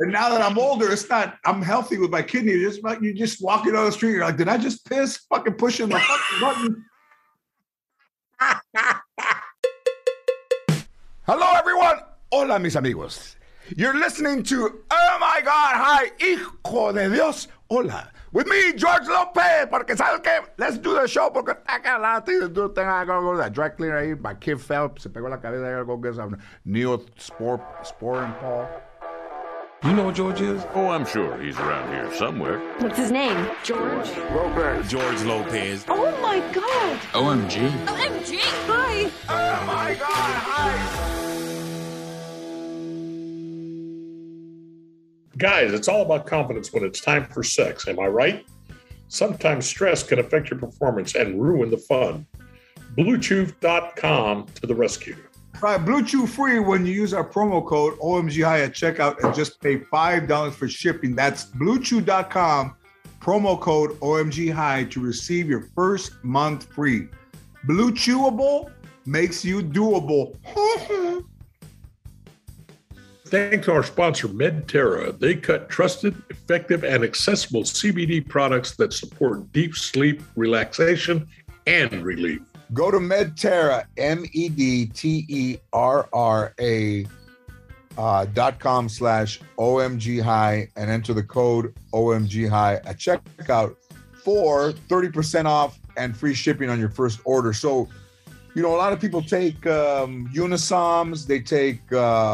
And now that I'm older, it's not. I'm healthy with my kidney. You just walking down the street. You're like, did I just piss? Fucking pushing the fucking button. Hello, everyone. Hola, mis amigos. You're listening to Oh My God, Hi, Hijo de Dios. Hola. With me, George Lopez. Porque, ¿sabes qué? Let's do the show. Porque I got a lot of things to do. I gotta go to that dry cleaner ahí. My kid fell. Se pegó la cabeza. I gotta go get some Neosporin Paul. You know what George is? Oh, I'm sure he's around here somewhere. What's his name? George Lopez. George Lopez. Oh my God. OMG. OMG. Hi. Oh my God, hi. Guys, it's all about confidence when it's time for sex. Am I right? Sometimes stress can affect your performance and ruin the fun. BlueChew.com to the rescue. Try Blue Chew free when you use our promo code OMG High at checkout and just pay $5 for shipping. That's BlueChew.com, promo code OMG High to receive your first month free. Blue Chewable makes you doable. Thanks to our sponsor, MedTerra. They cut trusted, effective, and accessible CBD products that support deep sleep, relaxation, and relief. Go to MedTerra, MEDTERRA.com/OMG High and enter the code OMG High at checkout for 30% off and free shipping on your first order. So, you know, a lot of people take Unisoms, they take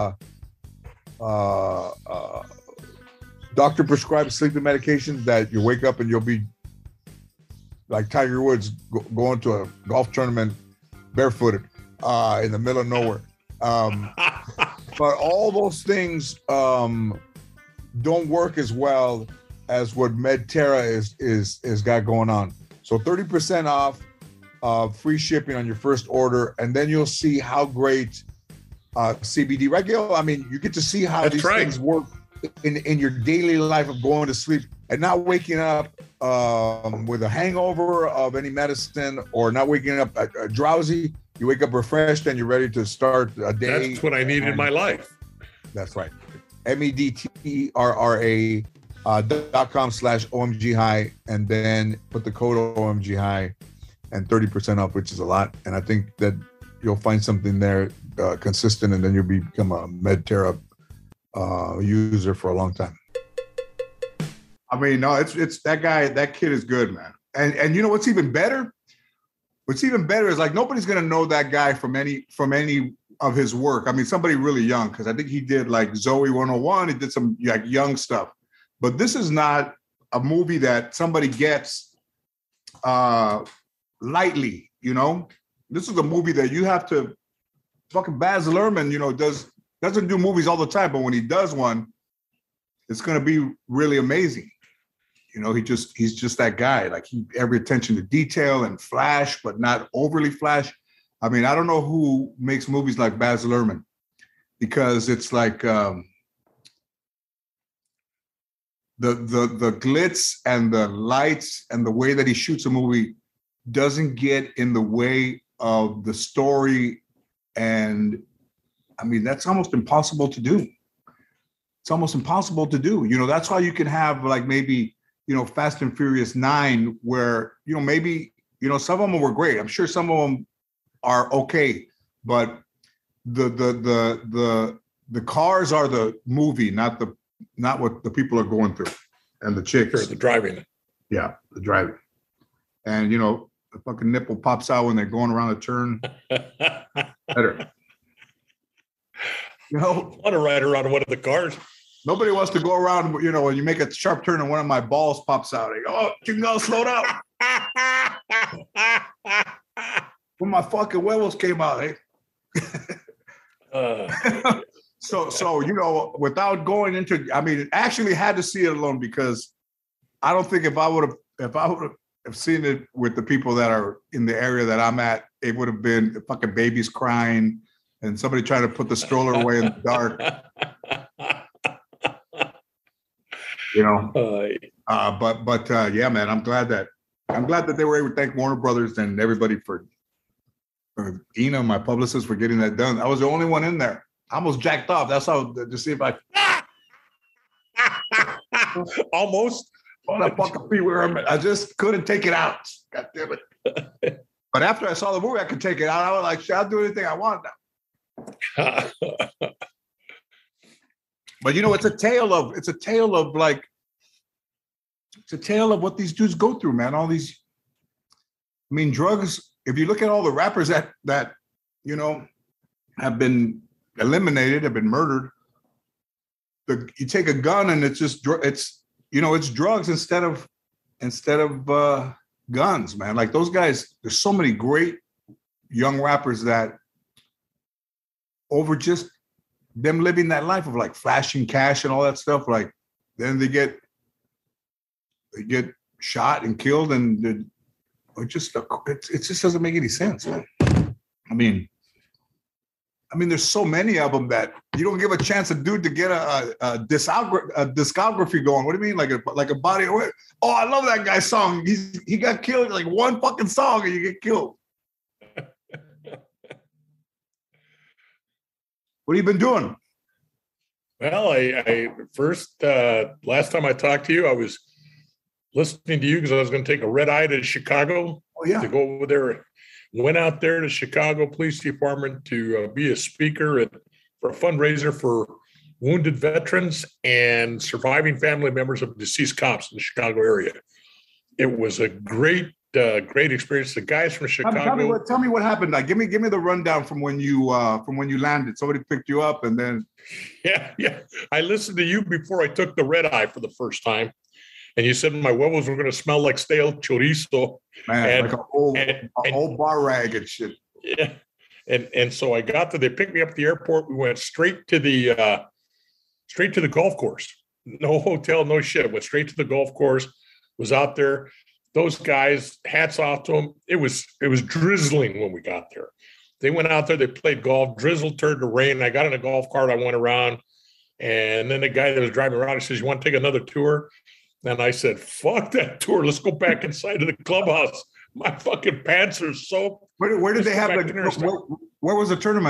doctor prescribed sleeping medications that you wake up and you'll be like Tiger Woods going to a golf tournament barefooted in the middle of nowhere. But all those things don't work as well as what MedTerra is got going on. So 30% off, free shipping on your first order, and then you'll see how great CBD regular. I mean, you get to see how these things work in your daily life of going to sleep and not waking up with a hangover of any medicine or not waking up drowsy. You wake up refreshed and you're ready to start a day. That's what I need in my life. That's right. MEDTERRA.com/OMG High and then put the code OMG High and 30% off, which is a lot. And I think that you'll find something there consistent, and then you'll become a MedTerra user for a long time. I mean, no, it's that guy. That kid is good, man. And you know what's even better? What's even better is like nobody's gonna know that guy from any of his work. I mean, somebody really young, because I think he did like Zoe 101. He did some like young stuff, but this is not a movie that somebody gets lightly. You know, this is a movie that you have to. Fucking Baz Luhrmann, you know, doesn't do movies all the time, but when he does one, it's gonna be really amazing. You know, he's just that guy. Like every attention to detail and flash, but not overly flash. I mean, I don't know who makes movies like Baz Luhrmann, because it's like the glitz and the lights and the way that he shoots a movie doesn't get in the way of the story. And I mean, that's almost impossible to do. It's almost impossible to do. You know, that's why you can have like maybe, you know, Fast and Furious 9, where, you know, maybe, you know, some of them were great. I'm sure some of them are okay, but the cars are the movie, not what the people are going through, and the chicks. Sure, the driving. Yeah, the driving. And, you know, the fucking nipple pops out when they're going around the turn. Better. You know, I want to ride around in one of the cars. Nobody wants to go around, you know, when you make a sharp turn and one of my balls pops out. I go, oh, Chingo, slow down. When my fucking huevos came out, eh? So, you know, without going into, I mean, actually had to see it alone, because I don't think if I would have seen it with the people that are in the area that I'm at, it would have been fucking babies crying and somebody trying to put the stroller away in the dark. You know, but yeah, man, I'm glad that they were able to thank Warner Brothers and everybody for Ina, my publicist, for getting that done. I was the only one in there. I almost jacked off. That's how, to see if I. Almost. On a fucking Pee Wee Herman. I just couldn't take it out. God damn it. But after I saw the movie, I could take it out. I was like, shit, I'll do anything I want now. But you know, it's a tale of what these dudes go through, man. All these, I mean, drugs. If you look at all the rappers that you know have been eliminated, have been murdered, you take a gun and it's drugs instead of guns, man. Like those guys, there's so many great young rappers that over just them living that life of like flashing cash and all that stuff, like then they get shot and killed, and it just doesn't make any sense, man. I mean, there's so many of them that you don't give a chance a dude to get a discography going. What do you mean, like a body? Oh, I love that guy's song. He got killed like one fucking song, and you get killed. What have you been doing? Well, I first last time I talked to you, I was listening to you because I was going to take a red eye to Chicago. Oh yeah, to go over there. Went out there to Chicago Police Department to be a speaker for a fundraiser for wounded veterans and surviving family members of deceased cops in the Chicago area. It was a great experience. The guys from Chicago. Tell me what happened. Like, give me the rundown from when you landed. Somebody picked you up, and then. Yeah. I listened to you before I took the red eye for the first time. And you said my huevos were going to smell like stale chorizo. Man, like a whole bar rag and shit. Yeah. And so I got they picked me up at the airport. We went straight to the golf course. No hotel, no shit. Went straight to the golf course, was out there. Those guys, hats off to them. It was drizzling when we got there. They went out there, they played golf, drizzle turned to rain. I got in a golf cart, I went around. And then the guy that was driving around, he says, "You want to take another tour?" And I said, "Fuck that tour. Let's go back inside of the clubhouse. My fucking pants are soaked." Where did they have where was the tournament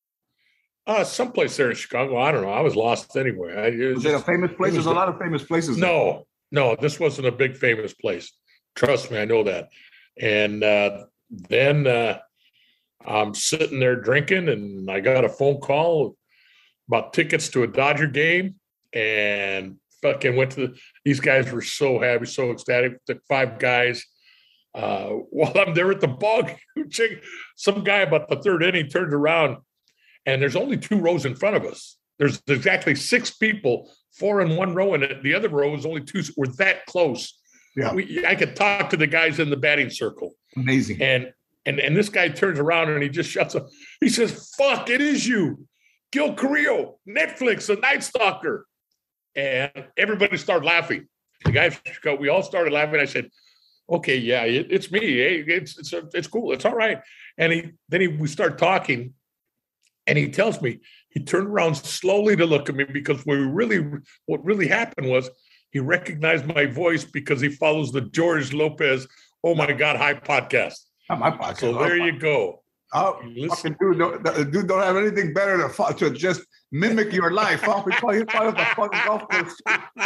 at? Someplace there in Chicago. I don't know. I was lost anyway. Was it a famous place? There's a lot of famous places. No, this wasn't a big famous place. Trust me, I know that. And then I'm sitting there drinking, and I got a phone call about tickets to a Dodger game, and fucking went to these guys were so happy, so ecstatic. Took 5 guys. While I'm there at the ball game, some guy about the third inning turns around, and there's only 2 rows in front of us. There's exactly 6 people, 4 in one row, and the other row is only 2. We're that close. Yeah, I could talk to the guys in the batting circle. Amazing. And this guy turns around and he just shuts up. He says, "Fuck, it is you, Gil Carrillo, Netflix, The Night Stalker." And everybody started laughing. The guys, we all started laughing. I said, "Okay, yeah, it's me. Hey, it's cool. It's all right." And we start talking, and he tells me he turned around slowly to look at me because what really happened was he recognized my voice because he follows the George Lopez "Oh My God" Hi podcast. Not my podcast. So there you go. Oh, fucking dude don't have anything better to just mimic your life. He's part of the fucking golf course.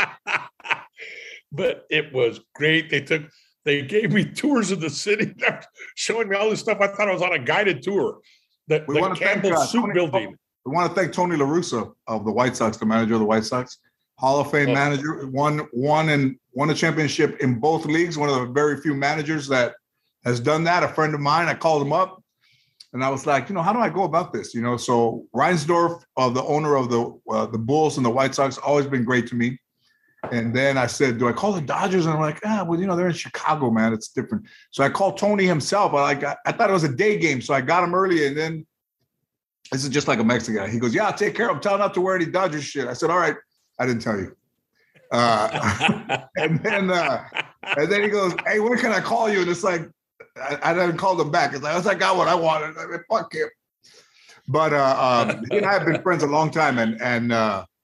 But it was great. They gave me tours of the city, showing me all this stuff. I thought I was on a guided tour. The Campbell Soup Building. We want to thank Tony La Russa of the White Sox, the manager of the White Sox, Hall of Fame manager, won a championship in both leagues. One of the very few managers that has done that. A friend of mine, I called him up. And I was like, how do I go about this? So Reinsdorf, the owner of the Bulls and the White Sox, always been great to me. And then I said, do I call the Dodgers? And I'm like, they're in Chicago, man. It's different. So I called Tony himself. I thought it was a day game. So I got him early. And then this is just like a Mexican guy. He goes, "Yeah, I'll take care of him. Tell him not to wear any Dodgers shit." I said, "All right." I didn't tell you. And then he goes, "Hey, when can I call you?" And it's like, I didn't call them back. It's like, I got what I wanted. I mean, fuck him. But he and I have been friends a long time, and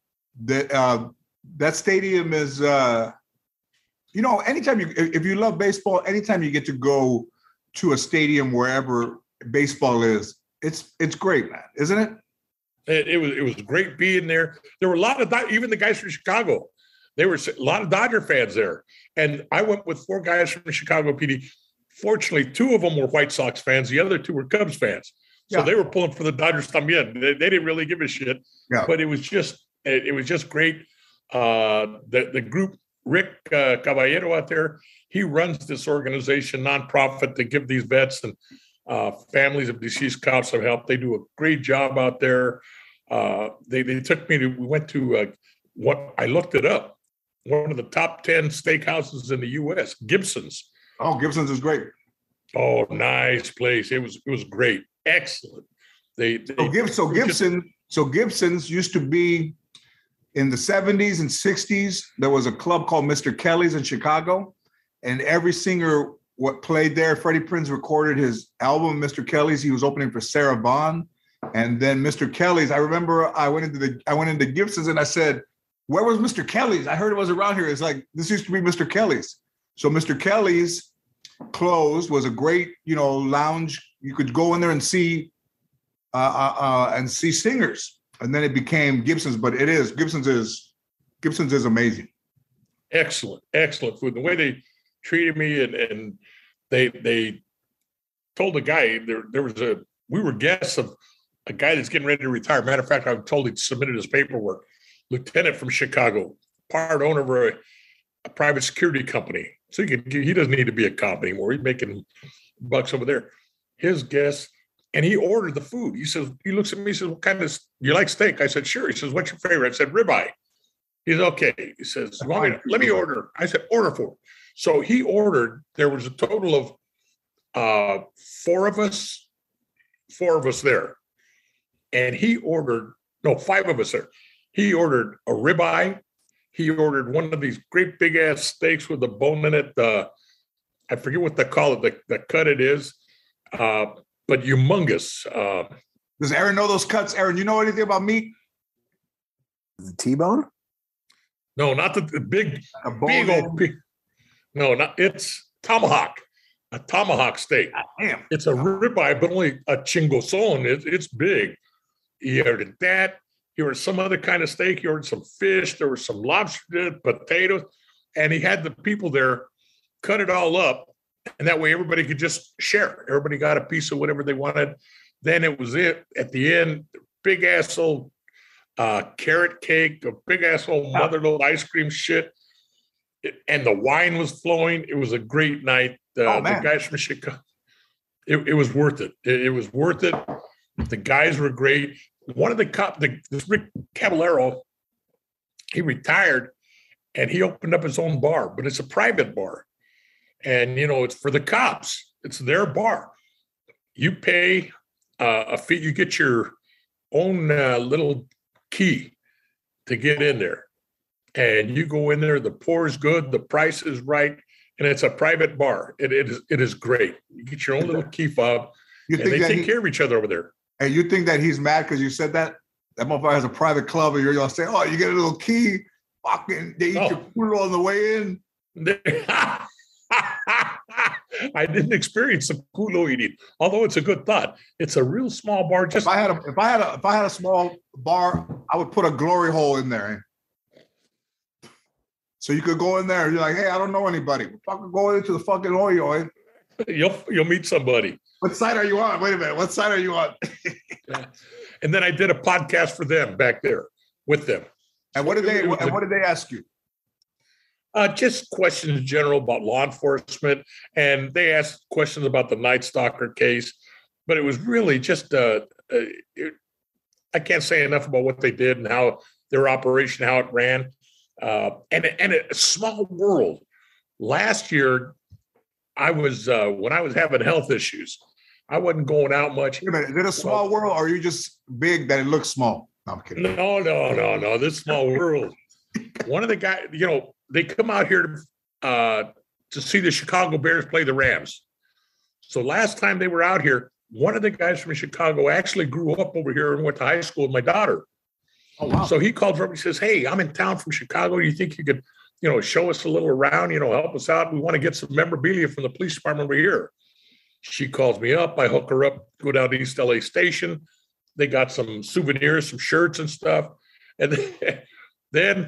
that stadium is, anytime if you love baseball, anytime you get to go to a stadium wherever baseball is, it's great, man, isn't it? It was great being there. There were a lot of even the guys from Chicago. There were a lot of Dodger fans there. And I went with 4 guys from the Chicago PD. Fortunately, 2 of them were White Sox fans. The other 2 were Cubs fans. So they were pulling for the Dodgers también. They didn't really give a shit. Yeah. But it was just great. The group, Rick Caballero out there, he runs this organization, nonprofit, to give these vets and families of deceased cops some help. They do a great job out there. They took me to, we went to what I looked it up, one of the top 10 steakhouses in the U.S., Gibson's. Oh, Gibson's is great. Oh, nice place. It was great. Excellent. Gibson's used to be in the 70s and 60s. There was a club called Mr. Kelly's in Chicago, and every singer what played there, Freddie Prinze recorded his album, Mr. Kelly's. He was opening for Sarah Vaughan. And then Mr. Kelly's, I remember I went into Gibson's and I said, where was Mr. Kelly's? I heard it was around here. It's like, this used to be Mr. Kelly's. So Mr. Kelly's closed, was a great, lounge. You could go in there and see singers. And then it became Gibson's, but Gibson's is amazing. Excellent food. The way they treated me and they told the guy we were guests of a guy that's getting ready to retire. Matter of fact, I was told he submitted his paperwork. Lieutenant from Chicago, part owner of a private security company. So he doesn't need to be a cop anymore. He's making bucks over there. His guest, and he ordered the food. He looks at me, he says, what kind of, you like steak? I said, sure. He says, what's your favorite? I said, ribeye. He's okay. He says, let me order. I said, order 4. So he ordered, there was a total of 4 of us there. And he ordered, 5 of us there. He ordered a ribeye. He ordered one of these great big ass steaks with the bone in it. I forget what they call it, the cut it is, but humongous. Does Aaron know those cuts? Aaron, you know anything about meat? The T-bone? No, not the big old pig. No, it's tomahawk. A tomahawk steak. Damn. It's a ribeye, but only a chingosón. It's big. He ordered that. He ordered some other kind of steak. He ordered some fish. There was some lobster, potatoes. And he had the people there cut it all up. And that way everybody could just share. Everybody got a piece of whatever they wanted. Then it was it. At the end, big ass old carrot cake, a big ass old motherload ice cream shit. And the wine was flowing. It was a great night. The guys from Chicago, it was worth it. It was worth it. The guys were great. One of this Rick Caballero, he retired and he opened up his own bar, but it's a private bar. And, it's for the cops. It's their bar. You pay a fee. You get your own little key to get in there. And you go in there, the pour is good, the price is right, and it's a private bar. It is great. You get your own little key fob, and they take care of each other over there. And you think that he's mad because you said that? That motherfucker has a private club, and you're going to say, oh, you get a little key, fucking, they eat your food on the way in. I didn't experience some culo eating, although it's a good thought. It's a real small bar. Just if I had a small bar, I would put a glory hole in there. So you could go in there and you're like, hey, I don't know anybody. Fucking go into the fucking oil. You'll meet somebody. What side are you on? Wait a minute. What side are you on? And then I did a podcast for them back there with them. And what did they ask you? Just questions in general about law enforcement. And they asked questions about the Night Stalker case. But it was really just, I can't say enough about what they did and how their operation, how it ran. And a small world. Last year, I was when I was having health issues, I wasn't going out much. Wait a minute, is it a small world, or are you just big that it looks small? No, I'm kidding. No. This small world. One of the guys, they come out here to see the Chicago Bears play the Rams. So last time they were out here, one of the guys from Chicago actually grew up over here and went to high school with my daughter. Oh, wow. So he called up and says, hey, I'm in town from Chicago. Do you think you could, show us a little around, help us out? We want to get some memorabilia from the police department over here. She calls me up. I hook her up, go down to East LA Station. They got some souvenirs, some shirts and stuff. And then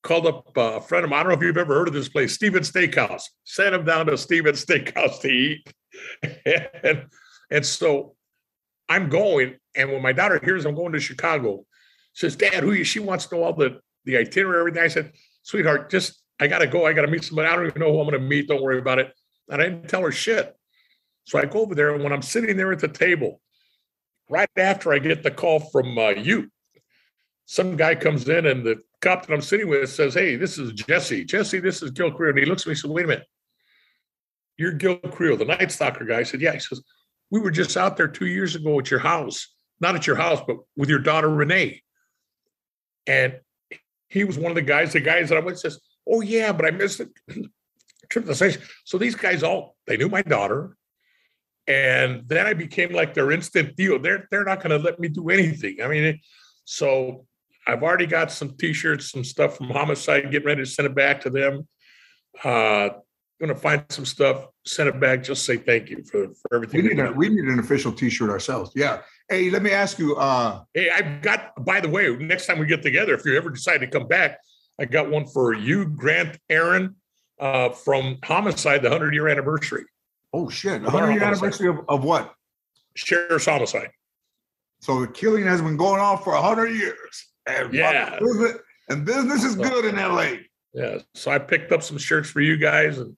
called up a friend of mine. I don't know if you've ever heard of this place, Steven Steakhouse. Sent him down to Steven Steakhouse to eat. and so I'm going. And when my daughter hears I'm going to Chicago, she says, Dad, she wants to know all the itinerary, everything. I said, sweetheart, I got to go. I got to meet somebody. I don't even know who I'm going to meet. Don't worry about it. And I didn't tell her shit. So I go over there. And when I'm sitting there at the table, right after I get the call from you, some guy comes in and the cop that I'm sitting with says, hey, this is Jesse. Jesse, this is Gil Creel. And he looks at me and says, wait a minute. You're Gil Creel, the Night Stalker guy. I said, yeah. He says, we were just out there 2 years ago at your house. Not at your house, but with your daughter, Renee. And he was one of the guys that I went and says, oh, yeah, but I missed it. Trip to the station. So these guys they knew my daughter. And then I became like their instant deal. They're not going to let me do anything. I mean, so I've already got some T-shirts, some stuff from Homicide, getting ready to send it back to them. Going to find some stuff, send it back, just say thank you for everything. We need an official T-shirt ourselves. Yeah. Hey, let me ask you. Hey, I've got, by the way, next time we get together, if you ever decide to come back, I got one for you, Grant Aaron, from Homicide, the 100-year anniversary. Oh, shit. The 100-year anniversary of what? Sheriff's Homicide. So the killing has been going on for 100 years. And yeah. Business is good in LA. Yeah. So I picked up some shirts for you guys, and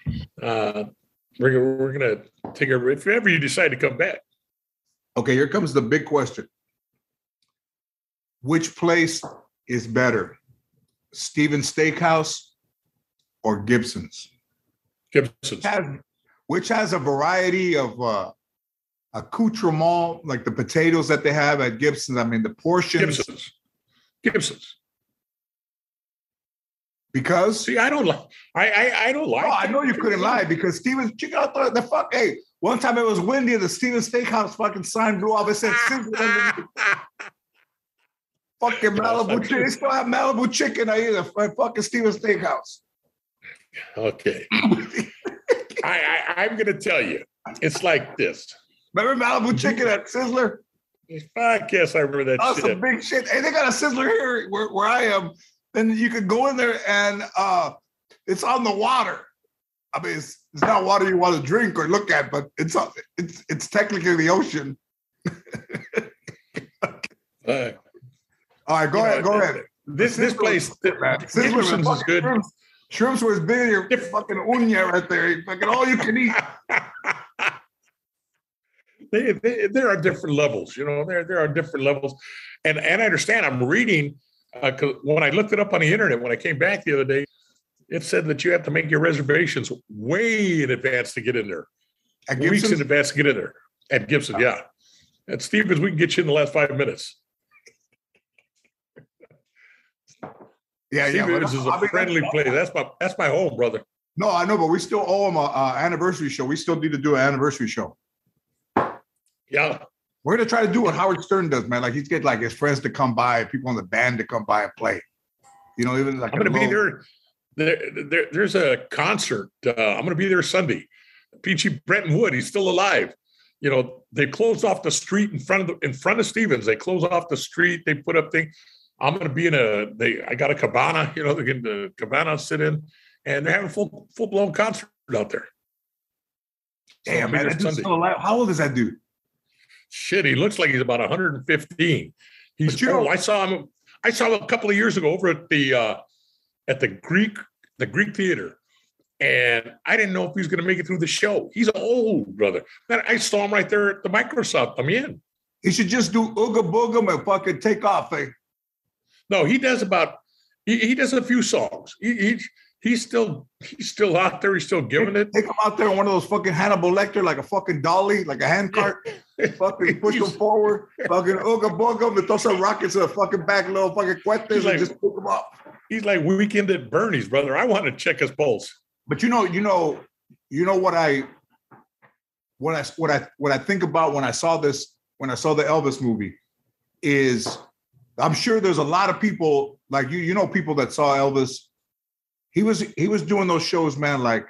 we're gonna take a, if ever you decide to come back. Okay, here comes the big question. Which place is better? Steven's Steakhouse or Gibson's? Gibson's. Which has a variety of accoutrement, like the potatoes that they have at Gibson's. I mean, the portions. Gibson's. Because? See, I don't like. I don't like. Oh, I know you couldn't lie because Steven's. Check out the fuck. Hey, one time it was windy and the Steven's Steakhouse fucking sign blew off. It said Sizzler. Fucking Malibu chicken. They still have Malibu chicken. I eat a fucking Steven's Steakhouse. Okay. I'm going to tell you, it's like this. Remember Malibu chicken at Sizzler? I guess I remember that shit. That's some big shit. Hey, they got a Sizzler here where I am. Then you could go in there and it's on the water. I mean, it's not water you want to drink or look at, but it's technically the ocean. All right, go ahead. This place, Sizzler is good. Shrimps were as big as your fucking uña right there. Fucking all you can eat. There are different levels, there are different levels. And I understand, I'm reading, when I looked it up on the internet, when I came back the other day, it said that you have to make your reservations way in advance to get in there. Weeks in advance to get in there. At Gibson, yeah. At Stevens, we can get you in the last 5 minutes. Yeah, Stevens is a friendly place. That's my home, brother. No, I know, but we still owe him an anniversary show. We still need to do an anniversary show. Yeah. We're gonna try to do what Howard Stern does, man. Like he's get like his friends to come by, people in the band to come by and play. Even like I'm gonna be there. There's a concert. I'm gonna be there Sunday. Peachy Brenton Wood, he's still alive. They closed off the street in front of Stevens. They closed off the street. They put up things. I'm going to be I got a cabana, they're getting the cabana sit in, and they're having a full blown concert out there. Damn, man, that dude's still alive. How old is that dude? Shit, he looks like he's about 115. I saw him a couple of years ago over at the Greek Theater, and I didn't know if he was going to make it through the show. He's old, brother. Man, I saw him right there at the Microsoft. I'm in. He should just do Ooga Booga and fucking take off, eh? No, he does he does a few songs. He's still out there. He's still giving it. Take him out there on one of those fucking Hannibal Lecter, like a fucking dolly, like a handcart. Fucking push him forward. Fucking Ooga Booga and throw some rockets in the fucking back, little fucking cuetes, and just pick him up. He's like Weekend at Bernie's, brother. I want to check his pulse. But what I think about when I saw the Elvis movie is I'm sure there's a lot of people like people that saw Elvis. He was doing those shows, man, like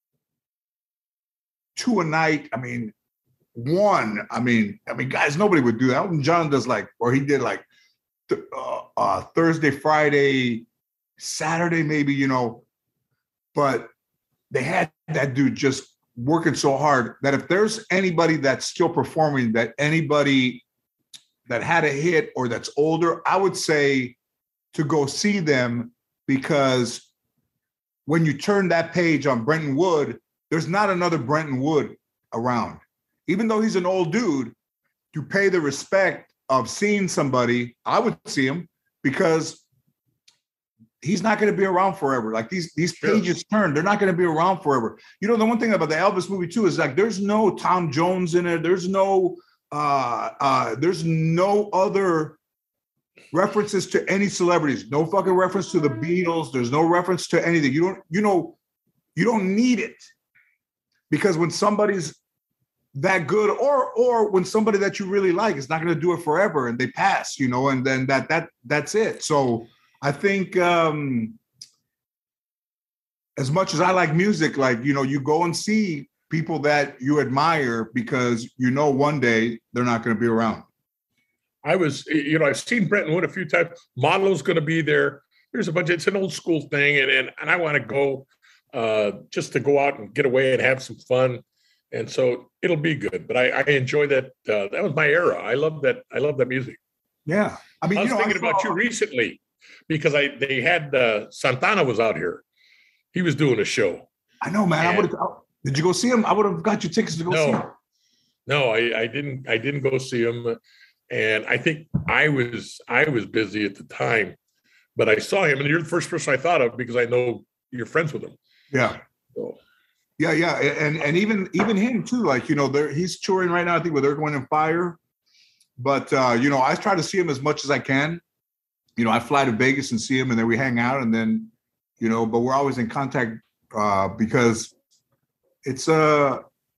2 a night. I mean, 1. I mean, guys, nobody would do that. Elton John does he did Thursday, Friday, Saturday, maybe, but they had that dude just working so hard that if there's anybody that's still performing, that anybody that had a hit or that's older, I would say to go see them, because when you turn that page on Brenton Wood, there's not another Brenton Wood around. Even though he's an old dude, you pay the respect of seeing somebody. I would see him because he's not going to be around forever. Like these pages turn, they're not going to be around forever. The one thing about the Elvis movie too is like there's no Tom Jones in it. There's no other references to any celebrities. No fucking reference to the Beatles. There's no reference to anything. You don't need it, because when somebody's that good, or when somebody that you really like is not going to do it forever and they pass, and then that's it. So I think as much as I like music, like, you go and see people that you admire because one day they're not going to be around. I've seen Brenton Wood a few times. Modelo's going to be there. There's a bunch. It's an old school thing, and I want to go just to go out and get away and have some fun, and so it'll be good. But I enjoy that. That was my era. I love that. I love that music. Yeah, I mean, I was thinking about you recently because they had Santana was out here. He was doing a show. I know, man. Did you go see him? I would have got you tickets to go see him. No, I didn't. I didn't go see him. And I think I was busy at the time, but I saw him, and you're the first person I thought of because I know you're friends with him. Yeah. So. Yeah. And even him too, like, he's touring right now, I think, with Earth, Wind and Fire. But I try to see him as much as I can. I fly to Vegas and see him, and then we hang out, and then, but we're always in contact because it's I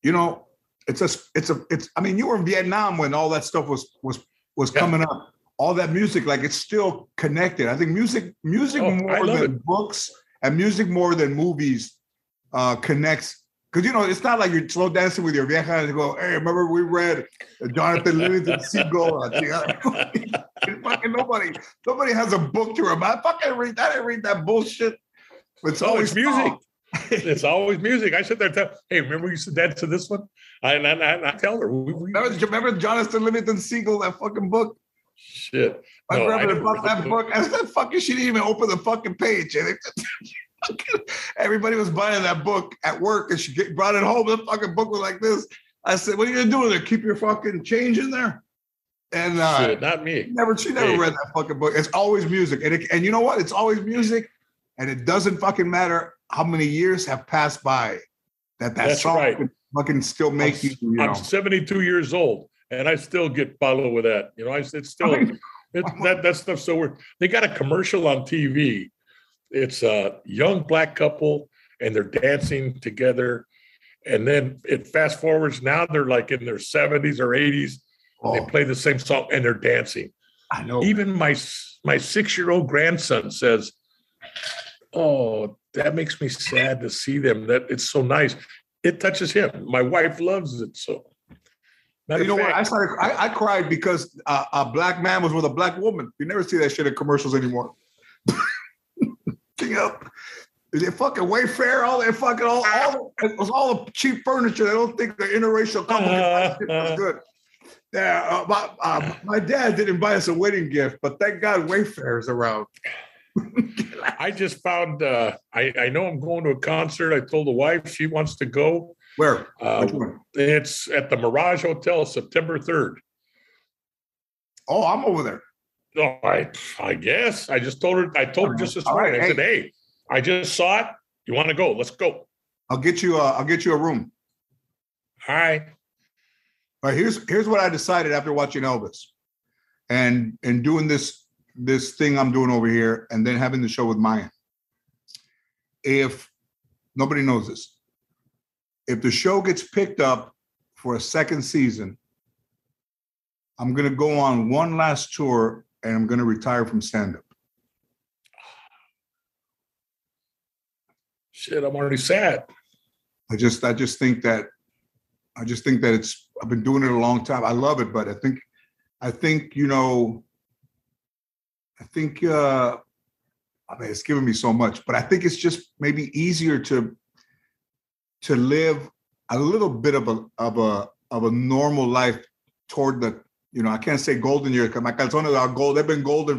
mean, you were in Vietnam when all that stuff was coming up. All that music, like, it's still connected. I think music more than books and music more than movies connects. Because, it's not like you're slow dancing with your vieja and go, hey, remember we read Jonathan Livingston Seagull? Fucking nobody has a book to read. I didn't read that bullshit. It's always music. It's always music. I sit there and tell, hey, remember we used to dance to this one? I tell her. Remember Jonathan Livingston Seagull, that fucking book? Shit. My grandmother bought that book. I said, fucking, she didn't even open the fucking page. Everybody was buying that book at work, and she brought it home. The fucking book was like this. I said, what are you going to do with it? Keep your fucking change in there? And shit, not me. She never read that fucking book. It's always music. And you know what? It's always music. And it doesn't fucking matter how many years have passed by that song can fucking still make you. I'm 72 years old, and I still get followed with that. It's still that stuff. So they got a commercial on TV. It's a young black couple, and they're dancing together. And then it fast forwards. Now they're like in their 70s or 80s. They play the same song, and they're dancing. I know. Even my 6-year-old grandson says, oh, that makes me sad to see them. That it's so nice. It touches him. My wife loves it. So, what? I cried because a black man was with a black woman. You never see that shit in commercials anymore. They fucking Wayfair, all that fucking all the cheap furniture. They don't think the interracial couple can buy shit that's good. Yeah, my dad didn't buy us a wedding gift, but thank God Wayfair is around. I just found, I know I'm going to a concert. I told the wife she wants to go. Where? Which one? It's at the Mirage Hotel, September 3rd. Oh, I'm over there. Oh, I guess. I told her just this morning. I said, hey, I just saw it. You want to go? Let's go. I'll get you a room. All right. All right, here's what I decided after watching Elvis and doing this thing I'm doing over here, and then having the show with Maya. If nobody knows this, if the show gets picked up for a second season, I'm going to go on one last tour, and I'm going to retire from stand-up. Shit, I'm already sad. I just think that it's, I've been doing it a long time. I love it, but I think I mean, it's given me so much, but I think it's just maybe easier to live a little bit of a normal life toward the, I can't say golden years because my calzones are gold. They've been golden.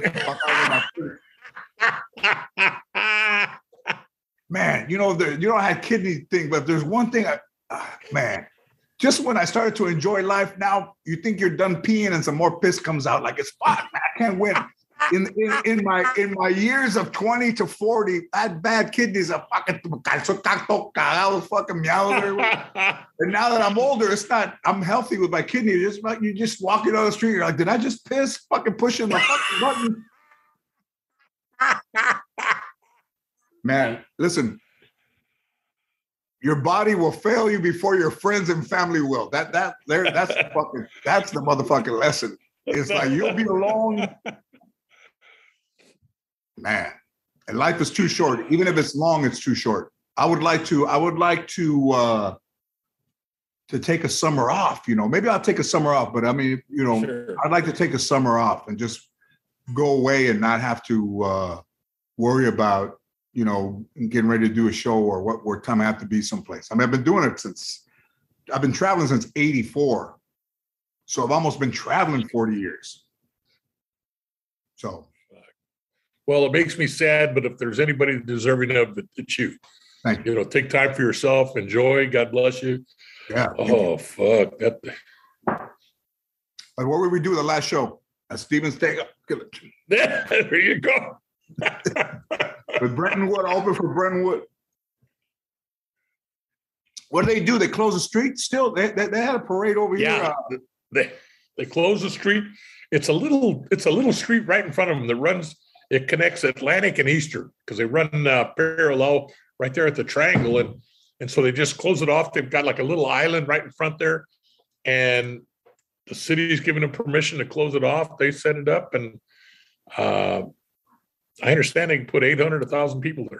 Man, I had kidney thing, but there's one thing, man, just when I started to enjoy life, now you think you're done peeing and some more piss comes out. Like it's fuck, man, I can't win. In my years of 20 to 40, I had bad kidneys. I fucking meow. And now that I'm older, I'm healthy with my kidney. You just walking down the street, you're like, did I just piss? Fucking pushing the fucking button. Man, listen. Your body will fail you before your friends and family will. That's the motherfucking lesson. It's like you'll be alone. Man, and life is too short. Even if it's long, it's too short. I would like to take a summer off. Maybe I'll take a summer off, but I mean, sure. I'd like to take a summer off and just go away and not have to worry about, getting ready to do a show or what time I have to be someplace. I mean, I've been doing it I've been traveling since 84. So I've almost been traveling 40 years. So. Well, it makes me sad, but if there's anybody deserving of it, it's you. Thank you. Take time for yourself, enjoy, God bless you. Yeah. Oh, fuck. But what would we do the last show? Steven Steak. There you go. With Brenton Wood, open for Brenton Wood. What do? They close the street still? They had a parade over here. They close the street. It's a little street right in front of them it connects Atlantic and Eastern because they run parallel right there at the triangle. And so they just close it off. They've got like a little island right in front there. And the city's given them permission to close it off. They set it up. And I understand they can put 800, 1,000 people there.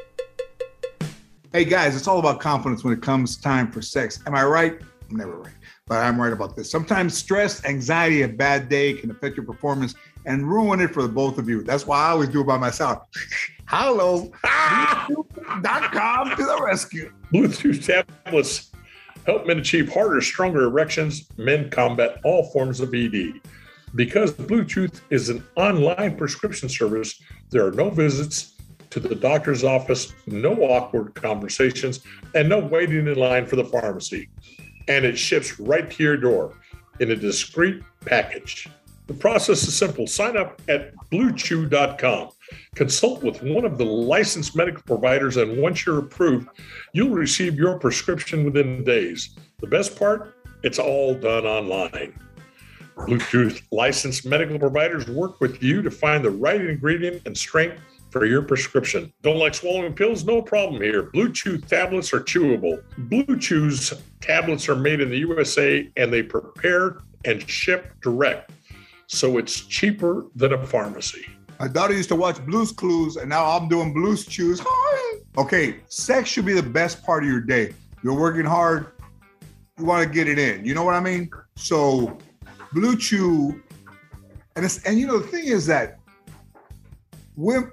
Hey, guys, it's all about confidence when it comes time for sex. Am I right? I'm never right, but I'm right about this. Sometimes stress, anxiety, a bad day can affect your performance and ruin it for the both of you. That's why I always do it by myself. Hello, Bluetooth.com to the rescue. Bluetooth tablets help men achieve harder, stronger erections. Men combat all forms of ED. Because Bluetooth is an online prescription service, there are no visits to the doctor's office, no awkward conversations, and no waiting in line for the pharmacy. And it ships right to your door in a discreet package. The process is simple. Sign up at BlueChew.com. Consult with one of the licensed medical providers, and once you're approved, you'll receive your prescription within days. The best part? It's all done online. Bluetooth licensed medical providers work with you to find the right ingredient and strength for your prescription. Don't like swallowing pills? No problem here. Blue Chew tablets are chewable. Blue Chew's tablets are made in the USA and they prepare and ship direct. So it's cheaper than a pharmacy. My daughter used to watch Blue's Clues and now I'm doing Blue's Chews. Okay, sex should be the best part of your day. You're working hard. You want to get it in. You know what I mean? So Blue Chew, and the thing is that women,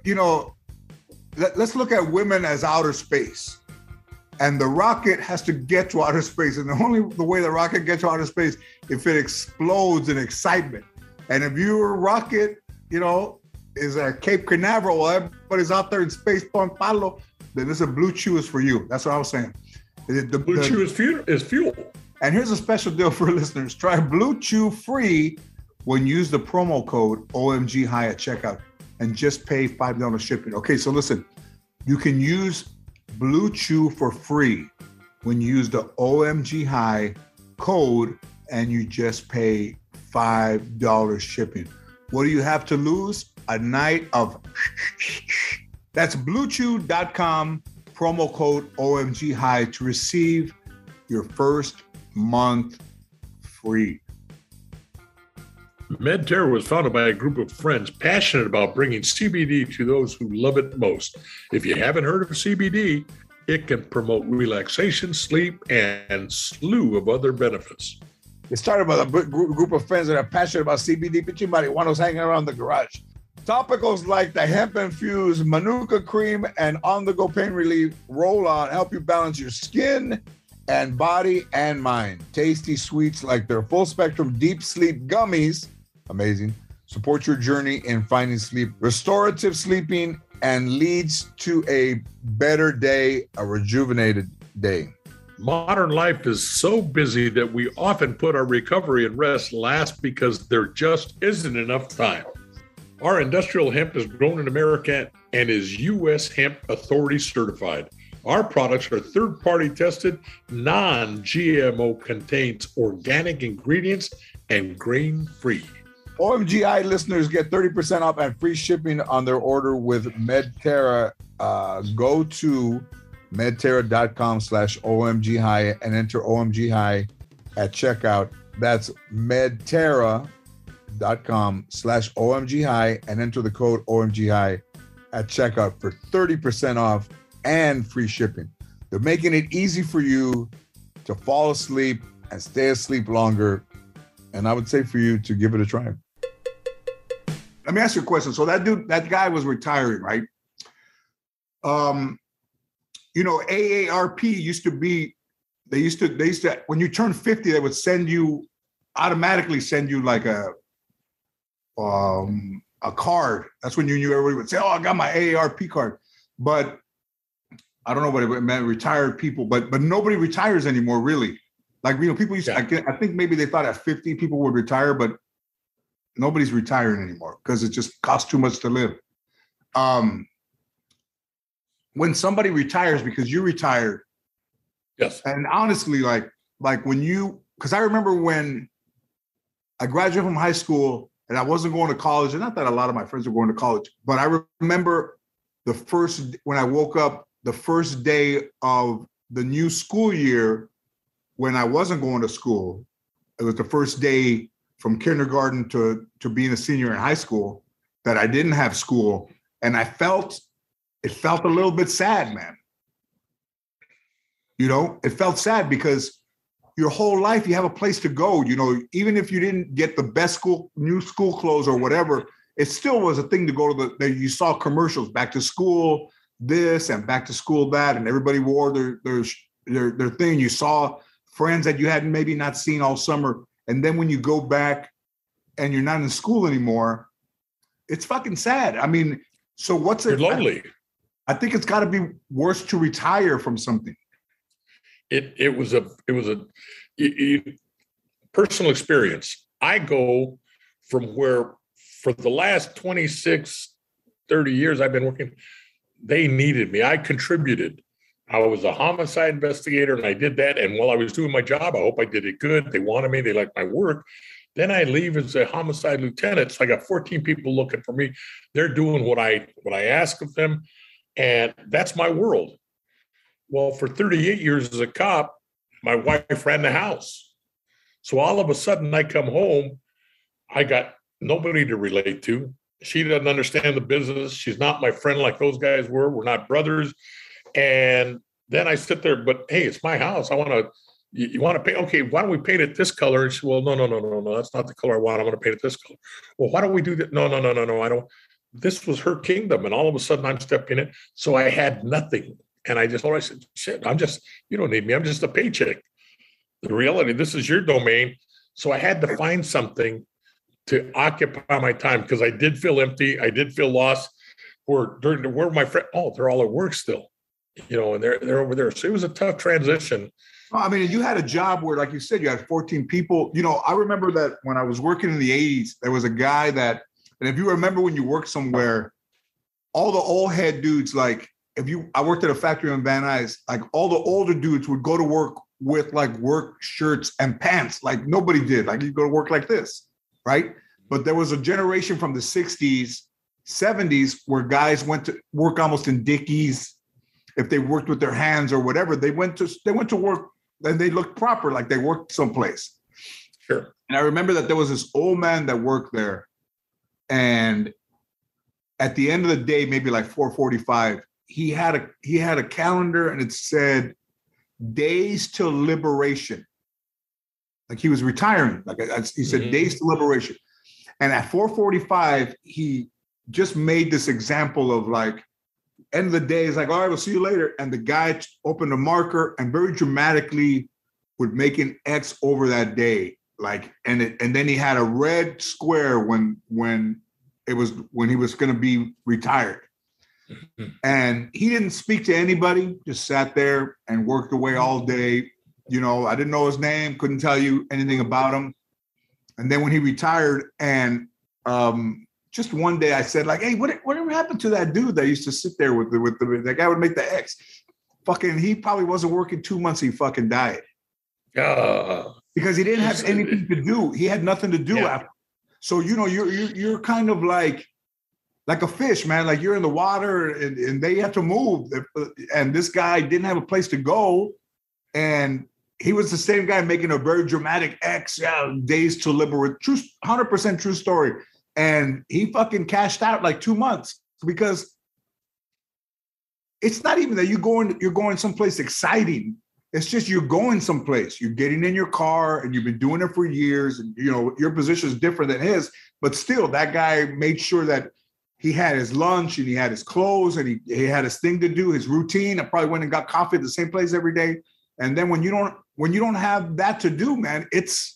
let's look at women as outer space, and the rocket has to get to outer space, and the way the rocket gets to outer space if it explodes in excitement. And if your rocket, is at Cape Canaveral, while everybody's out there in space throwing palo, then this Blue Chew is for you. That's what I was saying. Blue Chew is fuel. And here's a special deal for listeners. Try Blue Chew free when you use the promo code OMG High at checkout and just pay $5 shipping. Okay, so listen, you can use Blue Chew for free when you use the OMG High code and you just pay $5 shipping. What do you have to lose? A night of... That's BlueChew.com, promo code OMG High to receive your first month free. MedTerra was founded by a group of friends passionate about bringing CBD to those who love it most. If you haven't heard of CBD, it can promote relaxation, sleep, and slew of other benefits. It started by a group of friends that are passionate about CBD, but you might want us hanging around the garage. Topicals like the hemp-infused Manuka cream and on-the-go pain relief roll-on help you balance your skin and body and mind. Tasty sweets like their full-spectrum deep sleep gummies, amazing, support your journey in finding sleep, restorative sleeping, and leads to a better day, a rejuvenated day. Modern life is so busy that we often put our recovery and rest last because there just isn't enough time. Our industrial hemp is grown in America and is U.S. Hemp Authority certified. Our products are third-party tested, non-GMO, contains organic ingredients, and grain-free. OMGI listeners get 30% off and free shipping on their order with Medterra. Go to medterra.com/OMG-high and enter OMG High at checkout. That's medterra.com/OMG High and enter the code OMG High at checkout for 30% off and free shipping. They're making it easy for you to fall asleep and stay asleep longer. And I would say for you to give it a try. Let me ask you a question. So that guy was retiring, right? AARP used to be, they used to, when you turn 50, they would automatically send you like a card. That's when you knew everybody would say, oh, I got my AARP card. But I don't know what it meant, retired people, but nobody retires anymore, really. Like, people used to, I think maybe they thought at 50 people would retire, but nobody's retiring anymore because it just costs too much to live. When somebody retires because you retired, yes, and honestly, like when because I remember when I graduated from high school and I wasn't going to college, and not that a lot of my friends were going to college, but I remember when I woke up, the first day of the new school year when I wasn't going to school. It was the first day from kindergarten to being a senior in high school that I didn't have school. And it felt a little bit sad, man. It felt sad because your whole life you have a place to go. Even if you didn't get the best new school clothes or whatever, it still was a thing to go to you saw commercials, back to school this and back to school that, and everybody wore their thing. You saw friends that you hadn't maybe not seen all summer. And then when you go back and you're not in school anymore, it's fucking sad. I mean, so what's it? You're lonely. I think it's got to be worse to retire from something. It was a personal experience. I go from where for the last 26, 30 years I've been working, they needed me. I contributed. I was a homicide investigator and I did that. And while I was doing my job, I hope I did it good. They wanted me. They liked my work. Then I leave as a homicide lieutenant. So I got 14 people looking for me. They're doing what I ask of them. And that's my world. Well, for 38 years as a cop, my wife ran the house. So all of a sudden I come home, I got nobody to relate to. She doesn't understand the business. She's not my friend like those guys were. We're not brothers. And then I sit there, but hey, it's my house. You want to paint? Okay, why don't we paint it this color? And she, well, no, that's not the color I want. I want to paint it this color. Well, why don't we do that? No, I don't. This was her kingdom. And all of a sudden I'm stepping in. So I had nothing. And I said, shit, you don't need me. I'm just a paycheck. The reality, this is your domain. So I had to find something to occupy my time because I did feel empty. I did feel lost. Where my friend, they're all at work still, and they're over there. So it was a tough transition. I mean, you had a job where, like you said, you had 14 people. I remember that when I was working in the 80s, there was a guy and if you remember when you worked somewhere, all the old head dudes, like I worked at a factory in Van Nuys, like all the older dudes would go to work with like work shirts and pants, like nobody did. Like you go to work like this, right? But there was a generation from the 60s, 70s where guys went to work almost in Dickies. If they worked with their hands or whatever, they went to work and they looked proper, like they worked someplace. Sure. And I remember that there was this old man that worked there. And at the end of the day, maybe like 4:45, he had a calendar and it said days till liberation. Like he was retiring. Like he said, days to liberation. And at 4:45, he just made this example of like, end of the day, it's like, all right, we'll see you later. And the guy opened a marker and very dramatically would make an X over that day. Like, and then he had a red square when he was going to be retired. And he didn't speak to anybody, just sat there and worked away all day. You know, I didn't know his name, couldn't tell you anything about him. And then when he retired, and just one day I said, like, hey, whatever happened to that dude that used to sit there with that guy would make the X? Fucking, he probably wasn't working 2 months. He fucking died. Because he didn't have anything to do. He had nothing to do after. So, you know, you're kind of like a fish, man. Like you're in the water and they have to move. And this guy didn't have a place to go. And he was the same guy making a very dramatic X, days to liberate. True, 100% true story. And he fucking cashed out like 2 months because it's not even that you're going someplace exciting. It's just you're going someplace. You're getting in your car and you've been doing it for years. And, you know, your position is different than his. But still, that guy made sure that he had his lunch and he had his clothes and he had his thing to do, his routine. I probably went and got coffee at the same place every day. And then when you don't have that to do, man, it's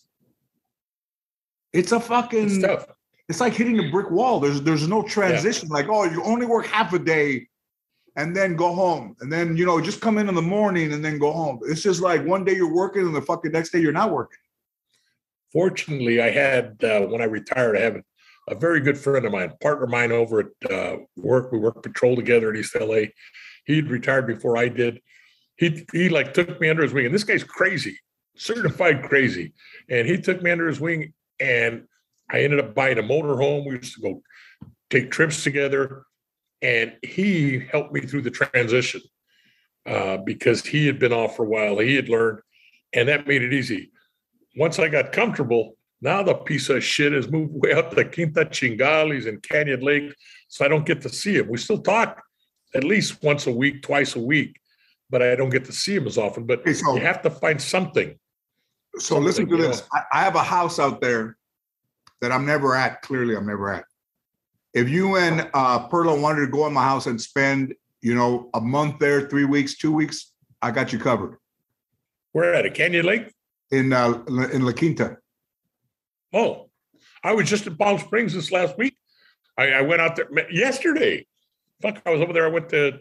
a fucking, It's tough. It's like hitting a brick wall. There's no transition. Like, oh, you only work half a day and then go home. And then, you know, just come in the morning and then go home. It's just like one day you're working and the fucking next day you're not working. Fortunately, I had, when I retired, I have a very good friend of mine, partner of mine over at work. We worked patrol together in East LA. He'd retired before I did. He like took me under his wing. And this guy's crazy, certified crazy. And he took me under his wing and I ended up buying a motorhome. We used to go take trips together. And he helped me through the transition because he had been off for a while. He had learned, and that made it easy. Once I got comfortable, now the piece of shit has moved way out to Quinta Chingal. He's in Canyon Lake, so I don't get to see him. We still talk at least once a week, twice a week, but I don't get to see him as often. But you have to find something. So listen to this. I have a house out there that I'm never at. Clearly, I'm never at. If you and Perla wanted to go in my house and spend, you know, a month there, 3 weeks, 2 weeks, I got you covered. Where at? Canyon Lake? In La Quinta. Oh, I was just in Palm Springs this last week. I went out there yesterday. Fuck, I was over there. I went to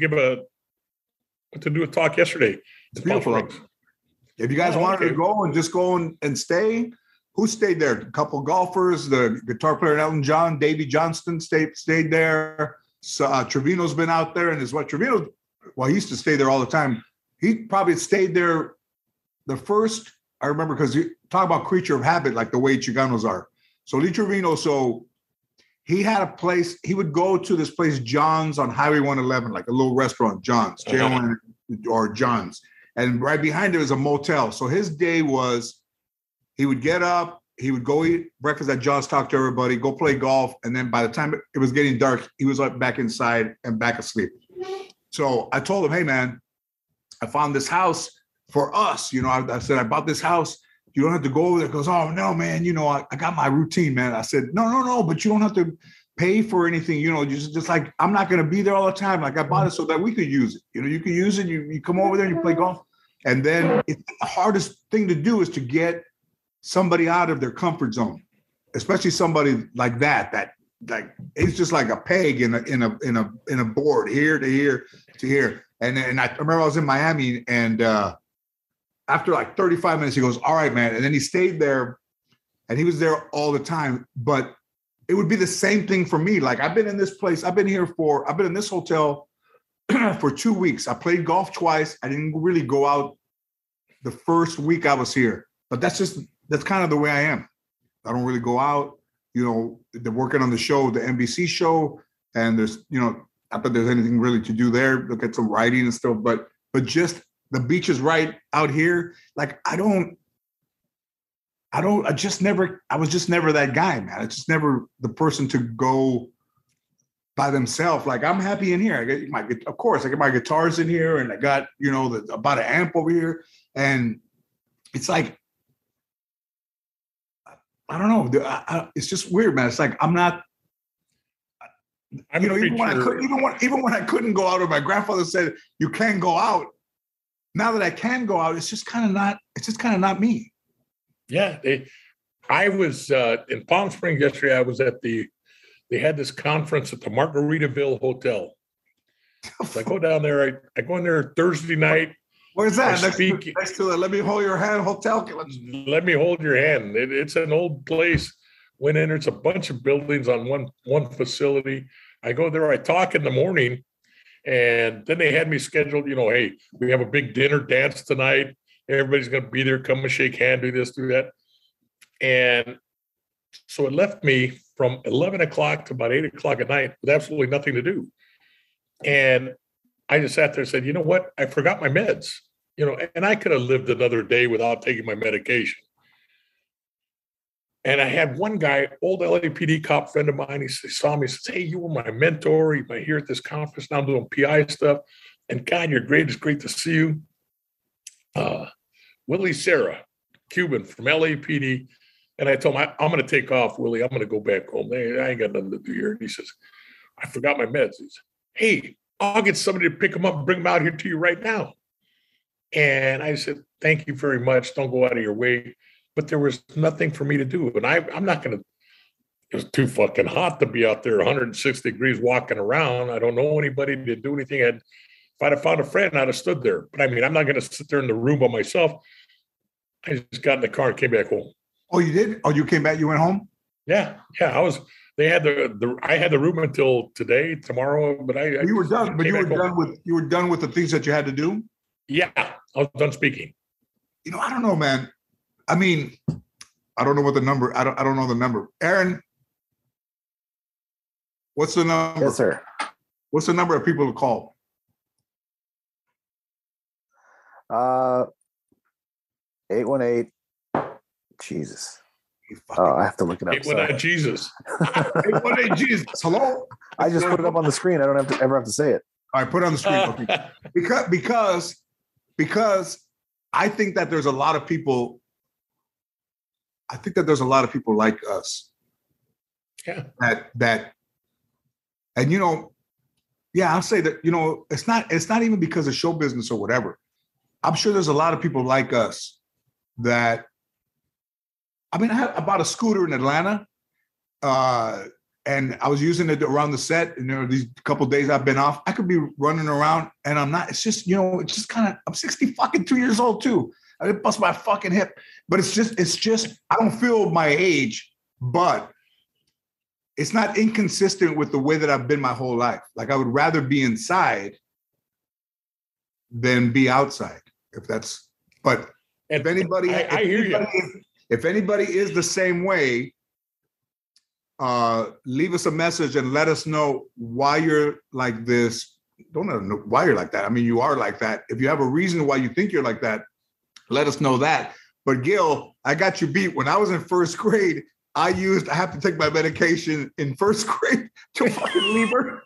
do a talk yesterday. It's beautiful. If you guys wanted to go and just go and stay, who stayed there? A couple golfers, the guitar player Elton John, Davey Johnston stayed there. So, Trevino's been out there, and his wife Trevino, well, he used to stay there all the time. He probably stayed there the first, I remember, because you talk about creature of habit, like the way Chicanos are. So Lee Trevino, so he had a place, he would go to this place, John's on Highway 111, like a little restaurant, John's, J-O-N or John's. And right behind it was a motel. So his day was, he would get up, he would go eat breakfast at John's, talk to everybody, go play golf. And then by the time it was getting dark, he was back inside and back asleep. So I told him, hey, man, I found this house for us. You know, I said, I bought this house. You don't have to go over there. He goes, oh, no, man, you know, I got my routine, man. I said, no, but you don't have to pay for anything. You know, just like, I'm not going to be there all the time. Like I bought it so that we could use it. You know, you can use it. You come over there and you play golf. And then the hardest thing to do is to get somebody out of their comfort zone, especially somebody like that like it's just like a peg in a board here to here to here. And I remember I was in Miami, and after like 35 minutes, he goes, all right, man. And then he stayed there, and he was there all the time. But it would be the same thing for me. Like I've been in this place. I've been in this hotel for 2 weeks. I played golf twice. I didn't really go out the first week I was here, but that's kind of the way I am. I don't really go out. You know, they're working on the show, the NBC show, and there's, you know, not that there's anything really to do there. Look at some writing and stuff, but just the beach is right out here. Like I was just never that guy, man. I just never the person to go by themselves. Like I'm happy in here. I get my guitars in here, and I got, you know, about an amp over here, and it's like, I don't know. It's just weird, man. It's like I'm you know, a even when I preacher. couldn't, even when I couldn't go out, or my grandfather said you can't go out. Now that I can go out, it's just kind of not. It's just kind of not me. Yeah, I was in Palm Springs yesterday. I was at they had this conference at the Margaritaville Hotel. So I go down there. I go in there Thursday night. Where's that? I Next to the Let Me Hold Your Hand hotel. Let me hold your hand. It's an old place. Went in there. It's a bunch of buildings on one facility. I go there. I talk in the morning, and then they had me scheduled. You know, hey, we have a big dinner dance tonight. Everybody's going to be there. Come and shake hand. Do this, do that. And so it left me from 11 o'clock to about 8 o'clock at night with absolutely nothing to do. And I just sat there and said, you know what? I forgot my meds, you know, and I could have lived another day without taking my medication. And I had one guy, old LAPD cop friend of mine, he saw me, he says, hey, you were my mentor. You might hear at this conference. Now I'm doing PI stuff. And God, you're great. It's great to see you. Willie Serra, Cuban from LAPD. And I told him, I'm going to take off, Willie. I'm going to go back home. I ain't got nothing to do here. And he says, I forgot my meds. He says, hey, I'll get somebody to pick them up and bring them out here to you right now. And I said, thank you very much. Don't go out of your way. But there was nothing for me to do. And I'm not going to, it was too fucking hot to be out there 106 degrees walking around. I don't know anybody, didn't do anything. If I'd have found a friend, I'd have stood there. But I mean, I'm not going to sit there in the room by myself. I just got in the car and came back home. Oh, you did? Oh, you came back, you went home? Yeah. They had I had the room until today, tomorrow, but you were done with the things that you had to do? Yeah. I was done speaking. You know, I don't know, man. I mean, I don't know what the number, I don't know the number. Aaron, what's the number? Yes, sir. What's the number of people to call? 818. Jesus. Oh, I have to look it up. 819 Jesus. 818 Jesus. Hello? I just put it up on the screen. I don't have to say it. All right, put it on the screen. Okay. Because I think that there's a lot of people. I think that there's a lot of people like us. Yeah. That, and you know, yeah, I'll say that, you know, it's not even because of show business or whatever. I'm sure there's a lot of people like us that, I mean, I bought a scooter in Atlanta, and I was using it around the set. And there were these couple of days I've been off. I could be running around, and I'm not. It's just, you know, it's just kind of. I'm 2 years old too. I didn't bust my fucking hip, but it's just. I don't feel my age, but it's not inconsistent with the way that I've been my whole life. Like I would rather be inside than be outside. If that's, but if anybody, I hear you. If anybody is the same way, leave us a message and let us know why you're like this. Don't know why you're like that. I mean, you are like that. If you have a reason why you think you're like that, let us know that. But Gil, I got you beat. When I was in first grade, I have to take my medication in first grade to fucking Lieber.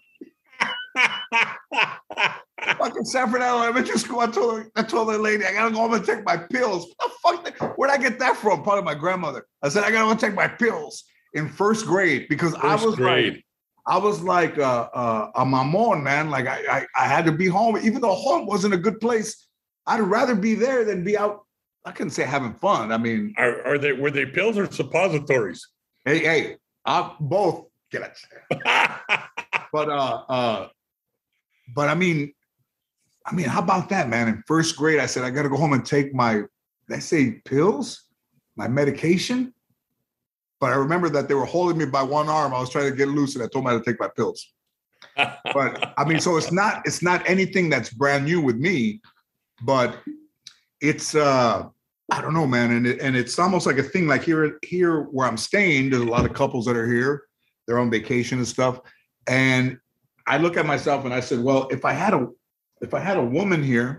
Fucking San Fernando Elementary School. I told the lady, I gotta go home and take my pills. What the fuck? Where'd I get that from? Probably my grandmother. I said, I gotta go take my pills in first grade because I was like a mamon, man. Like I had to be home, even though home wasn't a good place. I'd rather be there than be out. I couldn't say having fun. I mean, were they pills or suppositories? Hey, both. Get it. But I mean, how about that, man? In first grade, I said, I got to go home and take my, pills, my medication. But I remember that they were holding me by one arm. I was trying to get loose, and I told them I had to take my pills. But I mean, so it's not anything that's brand new with me, but it's, I don't know, man. And it's almost like a thing, like here where I'm staying, there's a lot of couples that are here, they're on vacation and stuff. And I look at myself and I said, well, if I had a woman here,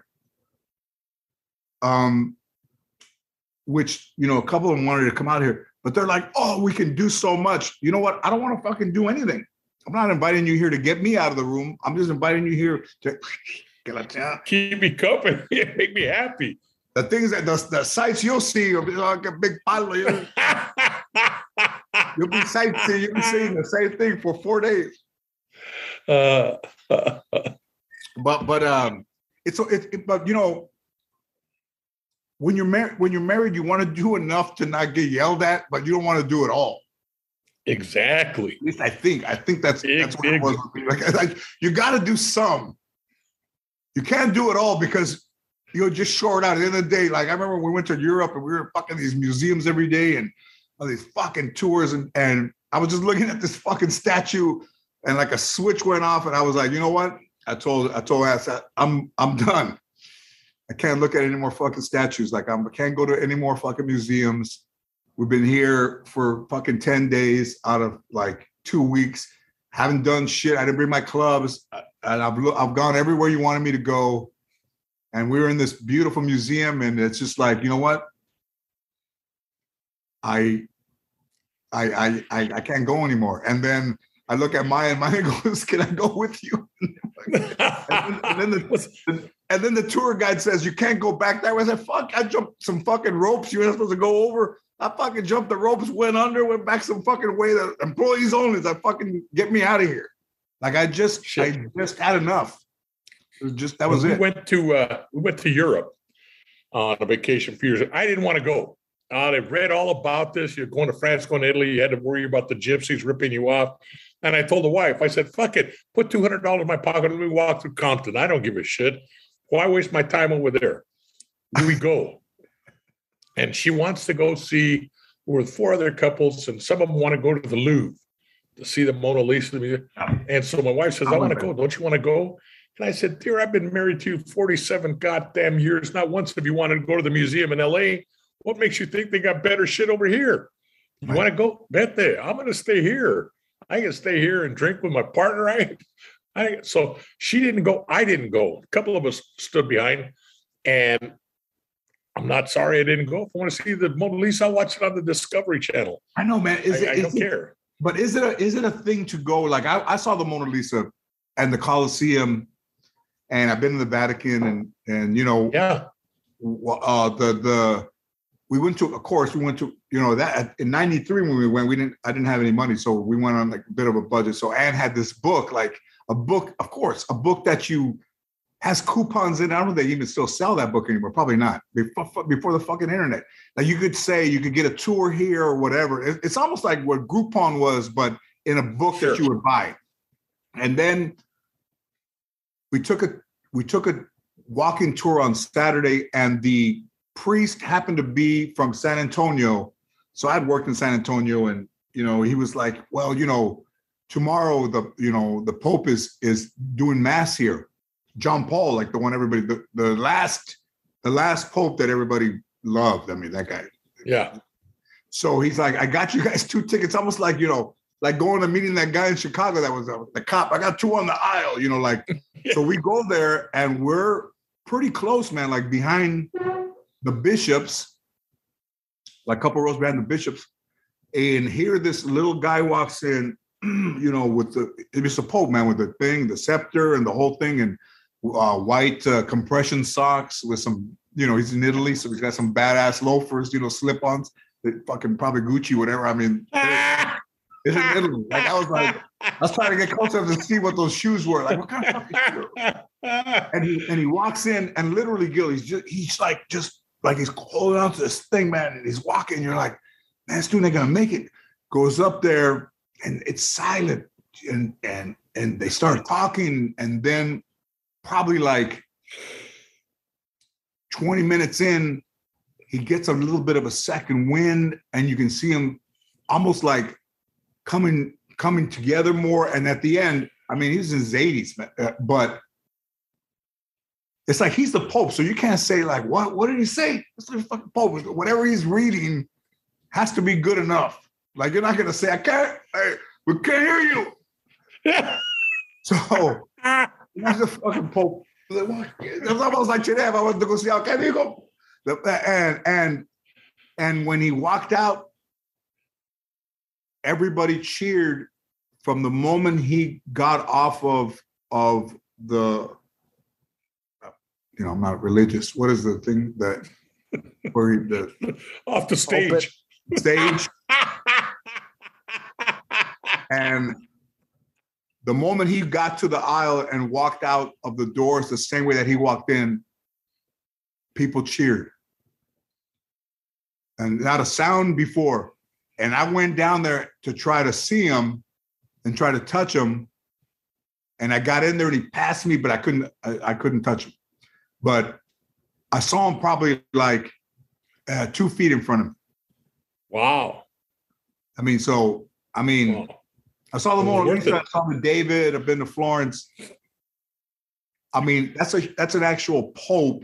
which, you know, a couple of them wanted to come out here, but they're like, oh, we can do so much. You know what? I don't want to fucking do anything. I'm not inviting you here to get me out of the room. I'm just inviting you here to keep me company, make me happy. The things that the sights you'll see will be like a big pile of you. You'll be sightseeing. You'll be seeing the same thing for 4 days. But but you know, when you're married, you want to do enough to not get yelled at, but you don't want to do it all. Exactly. At least I think that's what it was. Like you got to do some. You can't do it all because you'll just short out. At the end of the day, like I remember we went to Europe and we were fucking these museums every day and all these fucking tours, and I was just looking at this fucking statue, and like a switch went off, and I was like, you know what? I told Ass, I'm done. I can't look at any more fucking statues. Like I can't go to any more fucking museums. We've been here for fucking 10 days out of like 2 weeks. Haven't done shit. I didn't bring my clubs, and I've gone everywhere you wanted me to go. And we were in this beautiful museum, and it's just like, you know what? I can't go anymore. And then I look at Maya, and Maya goes, "Can I go with you?" and then the tour guide says, "You can't go back that way." I said, "Fuck! I jumped some fucking ropes. You were not supposed to go over. I fucking jumped the ropes, went under, went back some fucking way. The employees only. That fucking get me out of here. Like I just had enough. It was just that was it. We went to Europe on a vacation a few years ago. I didn't want to go. I've read all about this. You're going to France, going to Italy. You had to worry about the gypsies ripping you off. And I told the wife, I said, fuck it. Put $200 in my pocket and we walk through Compton. I don't give a shit. Why waste my time over there? We go. And she wants to go see, we're with 4 other couples, and some of them want to go to the Louvre to see the Mona Lisa. And so my wife says, I want to go. Don't you want to go? And I said, dear, I've been married to you 47 goddamn years. Not once have you wanted to go to the museum in LA. What makes you think they got better shit over here? You want to go? Bet there. I'm going to stay here. I can stay here and drink with my partner. So she didn't go. I didn't go. A couple of us stood behind, and I'm not sorry I didn't go. If I want to see the Mona Lisa, I'll watch it on the Discovery Channel. I know, man. I don't care. But is it a thing to go? Like I saw the Mona Lisa and the Colosseum, and I've been in the Vatican, and you know, we went to, you know, that in 93 when we went, I didn't have any money. So we went on like a bit of a budget. So Anne had this book, like a book that has coupons in it. I don't know if they even still sell that book anymore. Probably not. Before the fucking internet. Now you could say you could get a tour here or whatever. It's almost like what Groupon was, but in a book that you would buy. And then we took a walking tour on Saturday, and the priest happened to be from San Antonio. So I'd worked in San Antonio, and, you know, he was like, well, you know, tomorrow the Pope is doing mass here. John Paul, like the one everybody, the last Pope that everybody loved. I mean, that guy. Yeah. So he's like, I got you guys 2 tickets, almost like, you know, like going to meeting that guy in Chicago that was the cop. I got 2 on the aisle, you know, like, So we go there and we're pretty close, man, like behind the bishops, like a couple rows behind the bishops. And here this little guy walks in, you know, it was the Pope, man, with the thing, the scepter and the whole thing, and white compression socks with some, you know, he's in Italy, so he's got some badass loafers, you know, slip-ons, fucking probably Gucci, whatever. I mean, it's in Italy. Like I was trying to get closer to see what those shoes were. Like, what kind of fucking shoes? And he walks in, and literally, Gil, he's like he's holding on to this thing, man, and he's walking. You're like, man, this dude ain't gonna make it. Goes up there, and it's silent, and they start talking, and then probably like 20 minutes in, he gets a little bit of a second wind, and you can see him almost like coming together more. And at the end, I mean, he's in his 80s, but it's like he's the Pope, so you can't say like, what did he say? It's the fucking Pope. Whatever he's reading has to be good enough. Like, you're not gonna say, we can't hear you. So that's the fucking Pope. It's almost like today if I wanted to go see Al Canigo. And when he walked out, everybody cheered from the moment he got off of the, you know, I'm not religious. What is the thing that where off the stage? Stage. And The moment he got to the aisle and walked out of the doors the same way that he walked in, people cheered. And not a sound before. And I went down there to try to see him and try to touch him. And I got in there and he passed me, but I couldn't touch him. But I saw him probably like 2 feet in front of me. Wow. I mean, I saw the Mona Lisa, I saw the David, I've been to Florence. I mean, that's an actual Pope.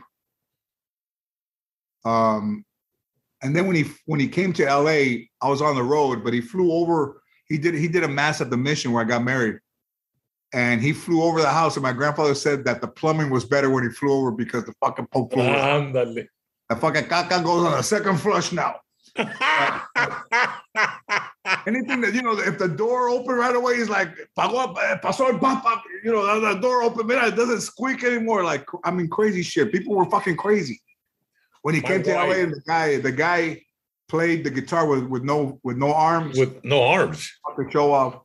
And then when he came to LA, I was on the road, but he flew over. He did a mass at the Mission where I got married, and he flew over the house. And my grandfather said that the plumbing was better when he flew over because the fucking Pope flew over. The fucking caca goes on a second flush now. Anything that, if the door opened right away, he's like, pasó el papa, the door open, it doesn't squeak anymore. Like, I mean, crazy shit. People were fucking crazy. When he came to LA, and the guy played the guitar with no arms. With no arms. To show off.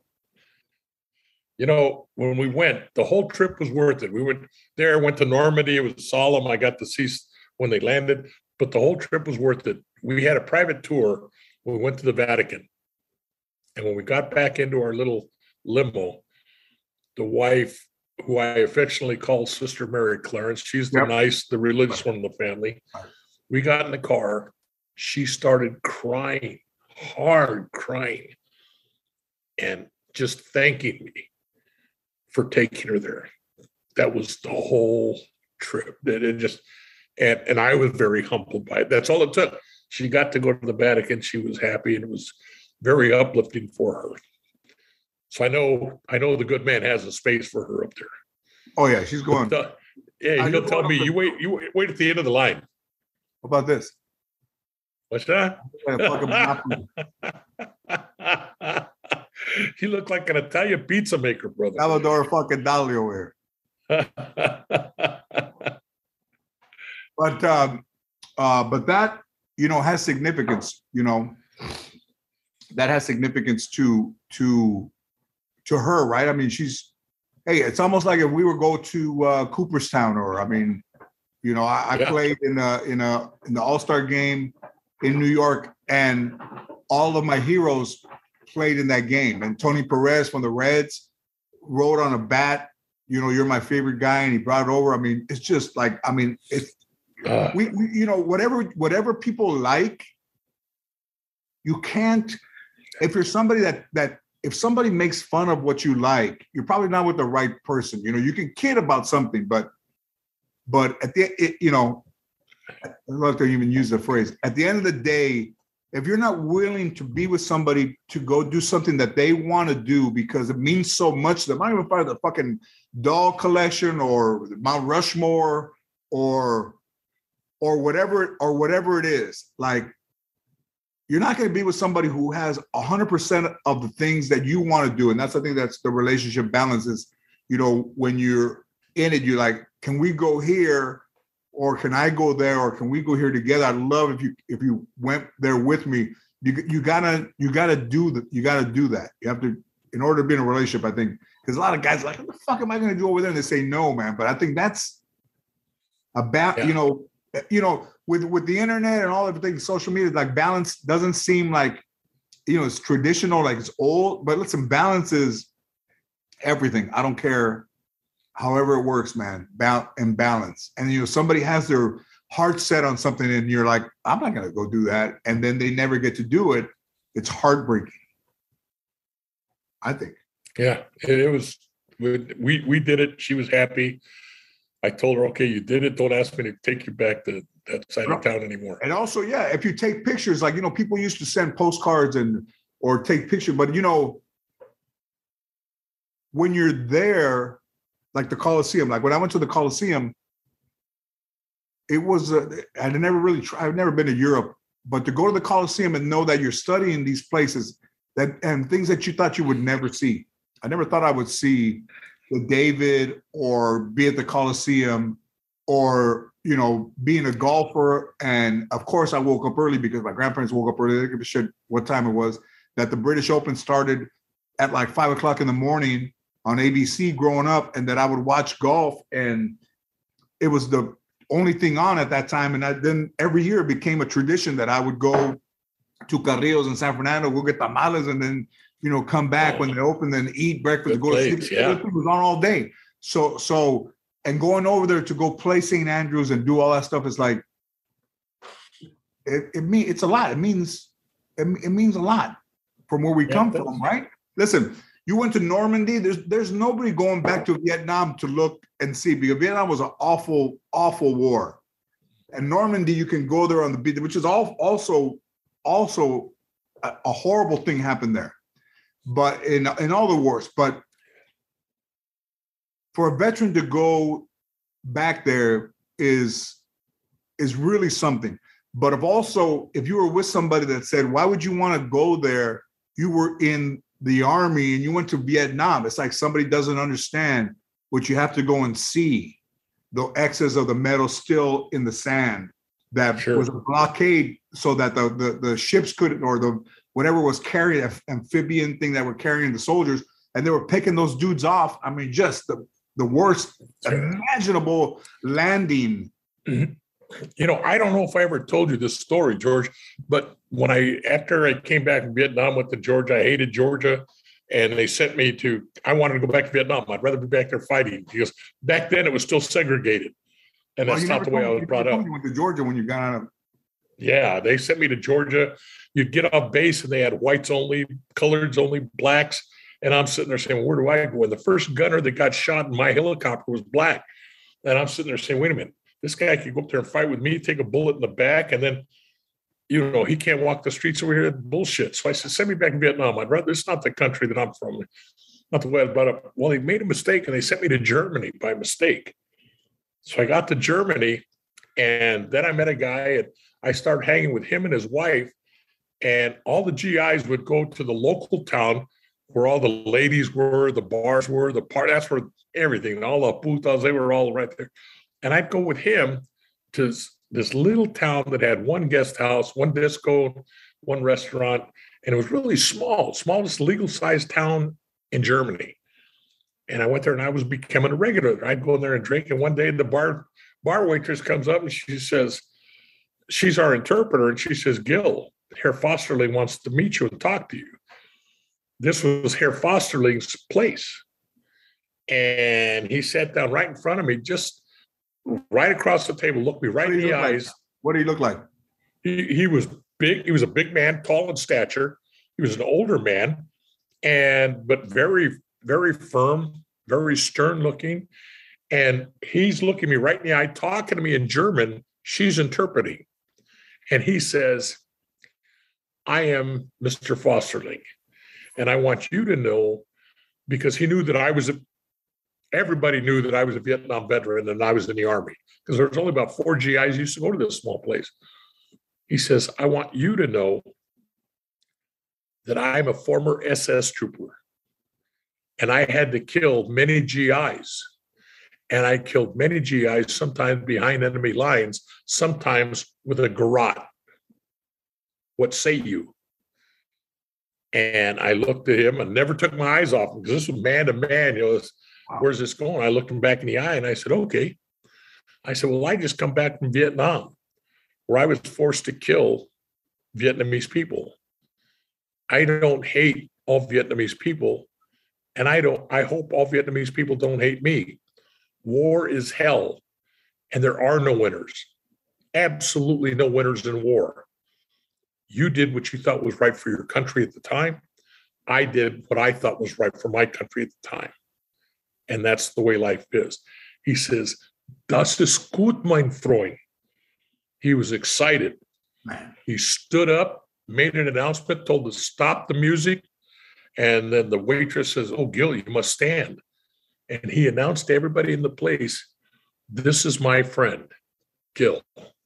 When we went, the whole trip was worth it. We went there, went to Normandy. It was solemn. I got to see when they landed, but the whole trip was worth it. We had a private tour. We went to the Vatican. And when we got back into our little limo, the wife, who I affectionately call Sister Mary Clarence, she's the the religious one in the family. We got in the car. She started crying, hard crying, and just thanking me for taking her there. That was the whole trip. And I was very humbled by it. That's all it took. She got to go to the Vatican. She was happy, and it was very uplifting for her. So I know the good man has a space for her up there. Oh yeah, she's going. He'll tell me you wait at the end of the line. How about this? What's that? You look like an Italian pizza maker, brother. Salvador fucking Dali over here. But that has significance. That has significance to her, right? I mean, it's almost like if we were go to Cooperstown, or I played in the All-Star game in New York, and all of my heroes played in that game. And Tony Perez from the Reds rode on a bat. You're my favorite guy, and he brought it over. I mean, it's just like, whatever people like, you can't. If you're somebody that if somebody makes fun of what you like, you're probably not with the right person. You can kid about something, but at the I love to even use the phrase. At the end of the day, if you're not willing to be with somebody to go do something that they want to do because it means so much to them, not even part of the fucking doll collection or Mount Rushmore or whatever it is, like, you're not going to be with somebody who has 100% of the things that you want to do. And that's, I think that's the relationship balance is, when you're in it, you're like, can we go here, or can I go there, or can we go here together? I'd love if you went there with me. You gotta do that. You gotta do that. You have to, in order to be in a relationship, I think, because a lot of guys are like, what the fuck am I going to do over there? And they say no, man. But I think that's about, with the internet and all everything, social media, like, balance doesn't seem like, it's traditional, like it's old. But listen, balance is everything. I don't care, however it works, man. Balance. And somebody has their heart set on something, and you're like, I'm not gonna go do that, and then they never get to do it. It's heartbreaking, I think. Yeah, it was. We did it. She was happy. I told her, okay, you did it. Don't ask me to take you back to that side of town anymore. And also, if you take pictures, like, people used to send postcards or take pictures, but when you're there, like the Coliseum, like when I went to the Coliseum, it was, I'd never been to Europe, but to go to the Coliseum and know that you're studying these places and things that you thought you would never see. I never thought I would see the David or be at the Coliseum or, being a golfer. And of course I woke up early because my grandparents woke up early. They didn't give a shit what time it was, that the British Open started at like 5 o'clock in the morning. on ABC growing up, and that I would watch golf, and it was the only thing on at that time. And then every year it became a tradition that I would go to Carrillos in San Fernando, go get tamales, and then, you know, come back when they opened and eat breakfast, go to sleep. Yeah. It was on all day. So, and going over there to go play St. Andrews and do all that stuff is like, it's a lot. It means a lot from where we come from, right? Listen, you went to Normandy. There's nobody going back to Vietnam to look and see, because Vietnam was an awful, awful war. And Normandy, you can go there on the beach, which is also a horrible thing happened there. But in all the wars, but for a veteran to go back there is really something. But if you were with somebody that said, why would you want to go there? You were in the Army and you went to Vietnam. It's like somebody doesn't understand what you have to go and see. The excess of the metal still in the sand. That was a blockade so that the ships couldn't, or the whatever was carrying, amphibian thing that were carrying the soldiers, and they were picking those dudes off. I mean, just the worst imaginable landing. Mm-hmm. You know, I don't know if I ever told you this story, George, but after I came back from Vietnam, went to Georgia, I hated Georgia, and they sent me I wanted to go back to Vietnam. I'd rather be back there fighting, because back then it was still segregated. And that's not the way I was brought up. You went to Georgia when you got out of. Yeah, they sent me to Georgia. You'd get off base and they had whites only, coloreds only, blacks. And I'm sitting there saying, where do I go? And the first gunner that got shot in my helicopter was black. And I'm sitting there saying, wait a minute, this guy could go up there and fight with me, take a bullet in the back, and then, you know, he can't walk the streets over here. Bullshit. So I said, send me back to Vietnam. I'd rather, it's not the country that I'm from. Not the way I was brought up. Well, they made a mistake and they sent me to Germany by mistake. So I got to Germany, and then I met a guy, and I started hanging with him and his wife, and all the GIs would go to the local town where all the ladies were, the bars were, that's where everything, all the putas, they were all right there. And I'd go with him to this little town that had one guest house, one disco, one restaurant, and it was really smallest legal-sized town in Germany. And I went there and I was becoming a regular. I'd go in there and drink. And one day the bar waitress comes up and she says, she's our interpreter. And she says, Gil, Herr Fosterling wants to meet you and talk to you. This was Herr Fosterling's place. And he sat down right in front of me, just right across the table, looked me right in the eyes. What did he look like? He was big. He was a big man, tall in stature. He was an older man, but very, very firm, very stern looking. And he's looking me right in the eye, talking to me in German. She's interpreting. And he says, I am Mr. Fosterling. And I want you to know, because he knew that everybody knew that I was a Vietnam veteran and I was in the Army, because there was only about 4 GIs used to go to this small place. He says, I want you to know that I'm a former SS trooper. And I had to kill many GIs. And I killed many GIs, sometimes behind enemy lines, sometimes with a garrote. What say you? And I looked at him and never took my eyes off him, because this was man to man. You know, where's this going? I looked him back in the eye and I said, okay. I said, well, I just come back from Vietnam, where I was forced to kill Vietnamese people. I don't hate all Vietnamese people. And I hope all Vietnamese people don't hate me. War is hell, and there are no winners. Absolutely no winners in war. You did what you thought was right for your country at the time. I did what I thought was right for my country at the time. And that's the way life is. He says, das ist gut, mein Freund. He was excited. Man. He stood up, made an announcement, told us to stop the music. And then the waitress says, oh, Gil, you must stand. And he announced to everybody in the place, this is my friend, Gil.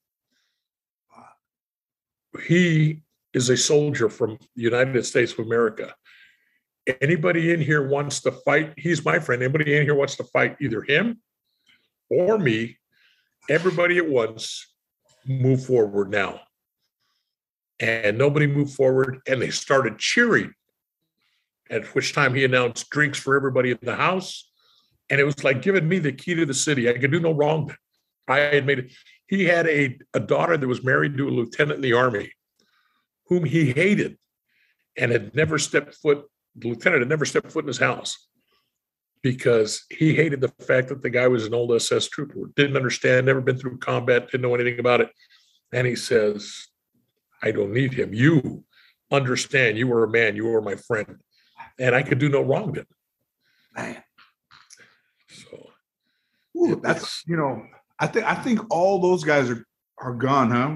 He is a soldier from the United States of America. Anybody in here wants to fight, he's my friend. Anybody in here wants to fight either him or me, everybody at once, move forward now. And nobody moved forward, and they started cheering. at which time he announced drinks for everybody in the house. And it was like giving me the key to the city. I could do no wrong. I had made it. He had a daughter that was married to a lieutenant in the Army whom he hated and had never stepped foot, the lieutenant had never stepped foot in his house because he hated the fact that the guy was an old SS trooper, didn't understand, never been through combat, didn't know anything about it. And he says, I don't need him. You understand, you are a man, you are my friend. And I could do no wrong then. Man. So ooh, that's, you know, I think all those guys are gone, huh?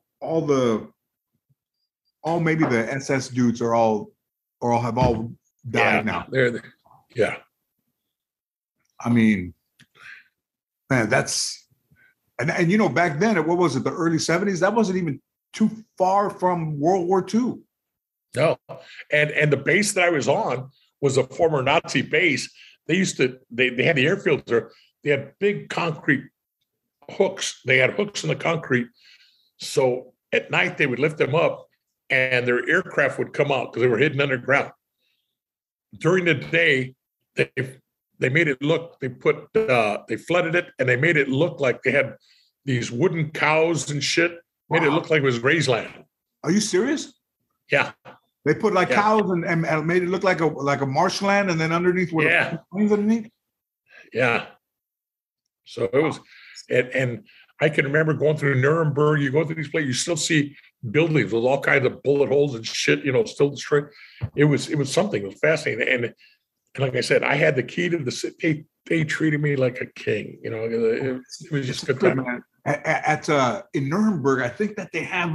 Maybe the SS dudes are all have died now. Yeah. I mean, man, that's and you know, back then, what was it, the early 70s? That wasn't even too far from World War II. No. And the base that I was on was a former Nazi base. They used to, they had the airfields there. They had big concrete hooks. They had hooks in the concrete. So at night they would lift them up and their aircraft would come out because they were hidden underground. During the day, they made it look, they flooded it and they made it look like they had these wooden cows and shit. Made it look like it was raised land. Are you serious? Yeah. They put like cows and made it look like a marshland, and then underneath were the plains underneath. Yeah. So it was, and I can remember going through Nuremberg. You go through these places, you still see buildings with all kinds of bullet holes and shit. You know, still destroyed. It was something. It was fascinating, and like I said, I had the key to the city. They treated me like a king. You know, it was just a good time. In Nuremberg, I think that they have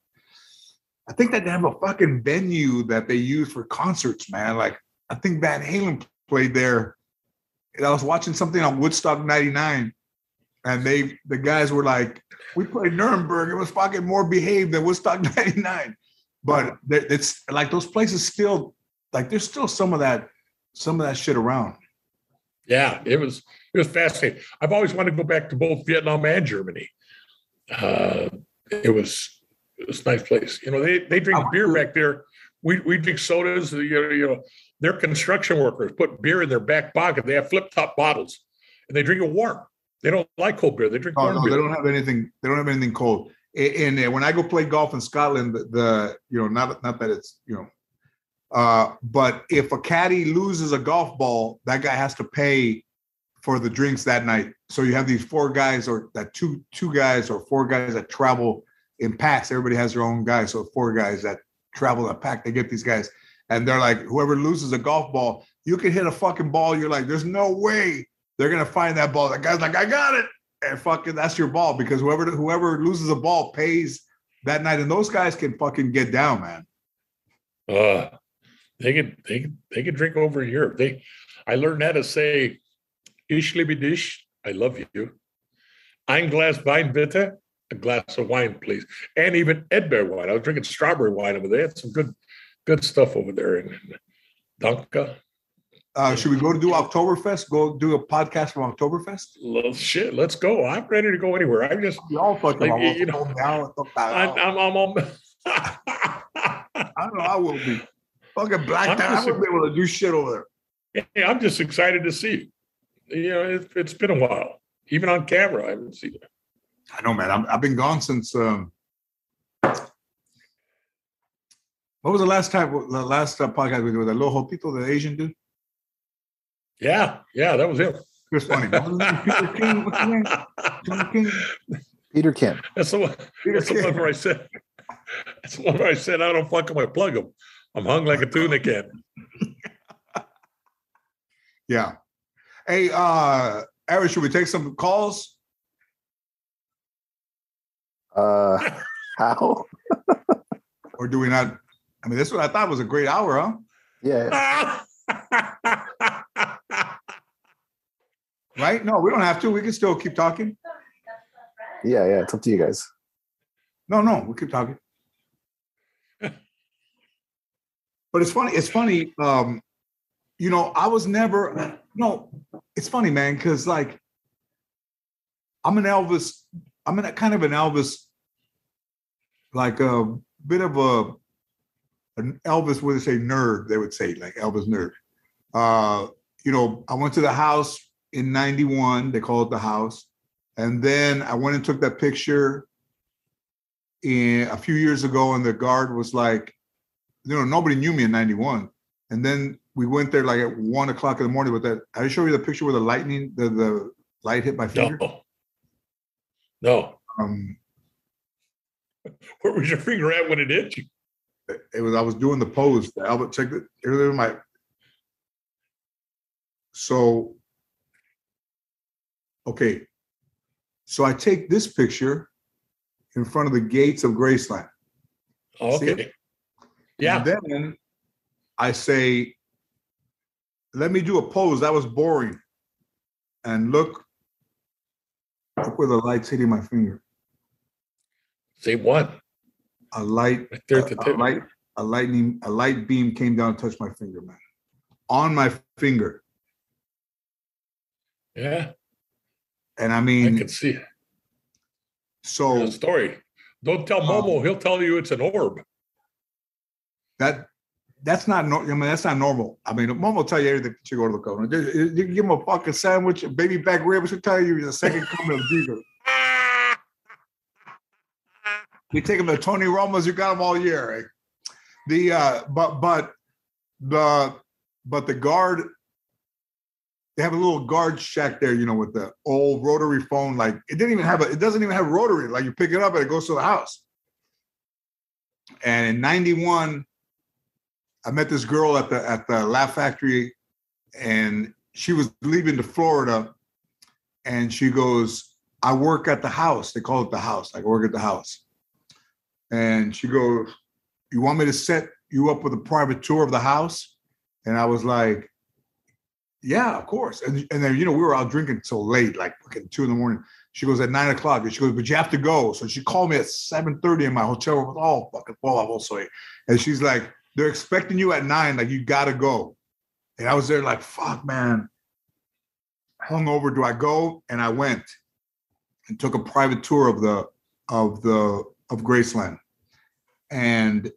a fucking venue that they use for concerts, man. Like, I think Van Halen played there. And I was watching something on Woodstock 99, and the guys were like, we played Nuremberg. It was fucking more behaved than Woodstock 99. But it's like those places still, like, there's still some of that shit around. Yeah, it was fascinating. I've always wanted to go back to both Vietnam and Germany. It was a nice place. You know, they drink beer back there. We drink sodas. You know, their construction workers put beer in their back pocket. They have flip top bottles, and they drink it warm. They don't like cold beer. They drink warm beer. They don't have anything. They don't have anything cold. And when I go play golf in Scotland, not that it's, you know, but if a caddy loses a golf ball, that guy has to pay for the drinks that night. So you have these four guys, or that two guys or four guys that travel in packs. Everybody has their own guy. So four guys that travel in a pack, they get these guys. And they're like, whoever loses a golf ball, you can hit a fucking ball. You're like, there's no way they're going to find that ball. That guy's like, I got it. And fucking, that's your ball, because whoever loses a ball pays that night. And those guys can fucking get down, man. They can drink over in Europe. I learned how to say, Ich liebe dich, I love you. Ein Glas Wein bitte, a glass of wine, please. And even Edberg wine. I was drinking strawberry wine over there. They had some good stuff over there in Danke. Should we go to do Oktoberfest? Go do a podcast from Oktoberfest? Shit, let's go. I'm ready to go anywhere. I'm just, y'all fucking, like, you know, I'm on. I don't know. I will be fucking blacked out. I wouldn't be able to do shit over there. Yeah, I'm just excited to see you. You know, it's been a while. Even on camera, I haven't seen it. I know, man. I've been gone since. What was the last podcast we did with that little Jotito, the Asian dude? Yeah, that was him. It was funny. Peter King. What's his name? Peter Kim. That's the one where I said. That's the one where I said, I don't fuck him, I plug him. I'm hung like a tuna can. Yeah. Hey, Eric, should we take some calls? How? Or do we not? I mean, this is what I thought was a great hour, huh? Yeah. Right? No, we don't have to. We can still keep talking. Yeah. It's up to you guys. No, we keep talking. But it's funny. You know, I was never. No, it's funny, man, because like I'm in kind of an Elvis, like a bit of an Elvis would say nerd. They would say like Elvis nerd. I went to the house in 91. They call it the house. And then I went and took that picture a few years ago. And the guard was like, nobody knew me in 91. And then we went there like at 1 o'clock in the morning with that. I show you the picture where the lightning, the light hit my finger. No. Where was your finger at when it hit you? I was doing the pose. Albert, check it. Here's my. So, okay. So I take this picture in front of the gates of Graceland. Oh, okay. Yeah. And then I say, let me do a pose. That was boring. And look where the light's hitting my finger. Say what? A light, right there at the tip. A light beam came down and touched my finger, man. On my finger. Yeah. And I mean, I can see it. So the story. Don't tell Momo, he'll tell you it's an orb. That's not that's not normal. I mean, Momo will tell you everything that you go to the corner. You give him a fucking sandwich, a baby back ribs, he'll tell you the second coming of Jesus. You take him to Tony Roma's, you got him all year. Right? But the guard, they have a little guard shack there, with the old rotary phone. Like it doesn't even have rotary. Like you pick it up and it goes to the house. And in 91, I met this girl at the Laugh Factory, and she was leaving to Florida, and she goes, I work at the house. They call it the house. I work at the house. And she goes, you want me to set you up with a private tour of the house? And I was like, yeah, of course. And then, we were out drinking till late, like fucking 2 a.m. She goes at 9 o'clock, and she goes, but you have to go. So she called me at 7:30 in my hotel room. Oh, fucking also. And she's like, they're expecting you at 9, like you gotta go. And I was there like, fuck, man. Hungover, do I go? And I went and took a private tour of Graceland. And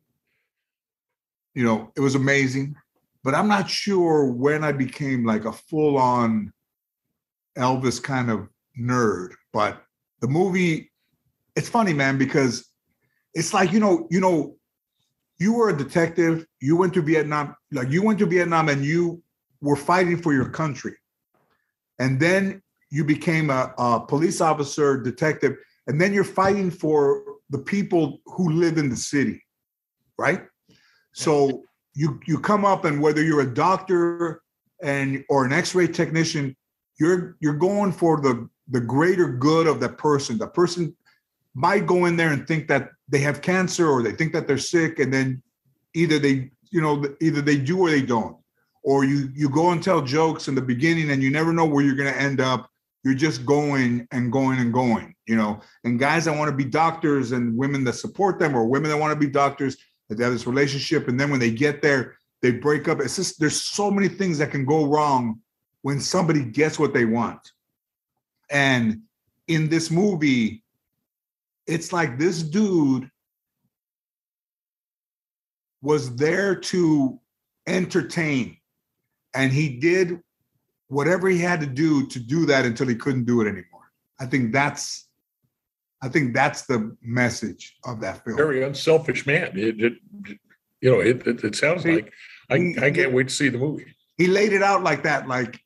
it was amazing. But I'm not sure when I became like a full-on Elvis kind of nerd. But the movie, it's funny, man, because it's like, you were a detective, you went to Vietnam, and you were fighting for your country. And then you became a police officer, detective, and then you're fighting for the people who live in the city, right? So you come up, and whether you're a doctor or an X-ray technician, you're going for the greater good of that person. The person might go in there and think that they have cancer, or they think that they're sick, and then either they do or they don't. Or you go and tell jokes in the beginning, and you never know where you're going to end up. You're just going and going and going, And guys that want to be doctors, and women that support them, or women that want to be doctors, that they have this relationship, and then when they get there, they break up. It's just, there's so many things that can go wrong when somebody gets what they want. And in this movie, it's like this dude was there to entertain, and he did whatever he had to do that until he couldn't do it anymore. I think that's the message of that film. Very unselfish man. It sounds like I can't wait to see the movie. He laid it out like that, like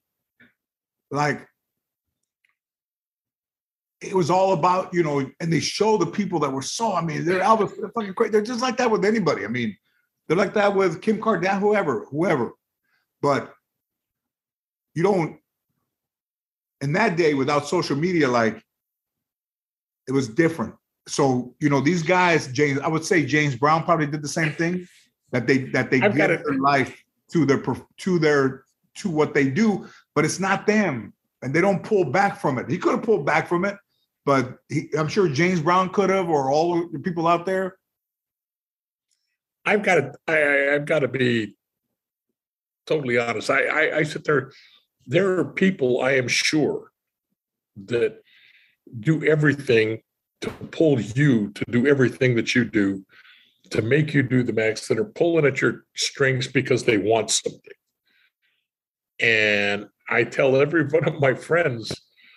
it was all about, and they show the people that were they're Elvis, they're fucking great. They're just like that with anybody. I mean, they're like that with Kim Kardashian, whoever. But you don't, in that day without social media, like it was different. So, these guys, I would say James Brown probably did the same thing, that they give their life to what they do, but it's not them. And they don't pull back from it. He could have pulled back from it, but I'm sure James Brown could have, or all the people out there. I've got to be totally honest. I sit there. There are people, I am sure, that do everything to pull you to do everything that you do to make you do the max that are pulling at your strings because they want something. And I tell every one of my friends,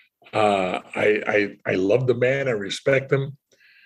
I love the man, I respect him,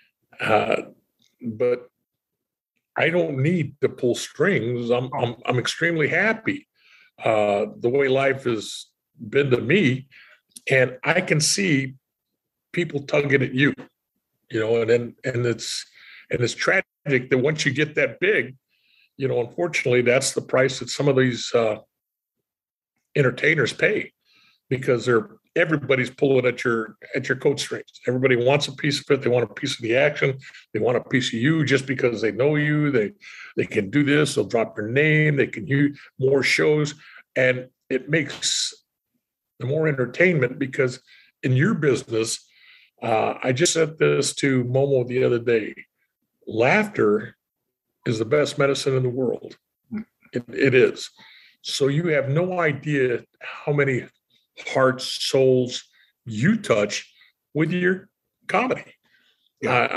but I don't need to pull strings. I'm extremely happy the way life has been to me, and I can see people tugging at you, and it's tragic that once you get that big, unfortunately, that's the price that some of these entertainers pay, because everybody's pulling at your coat strings. Everybody wants a piece of it. They want a piece of the action. They want a piece of you just because they know you. They can do this. They'll drop your name. They can use more shows, and it makes the more entertainment, because in your business, I just said this to Momo the other day. Laughter is the best medicine in the world. It is. So you have no idea how many hearts, souls you touch with your comedy. Yeah.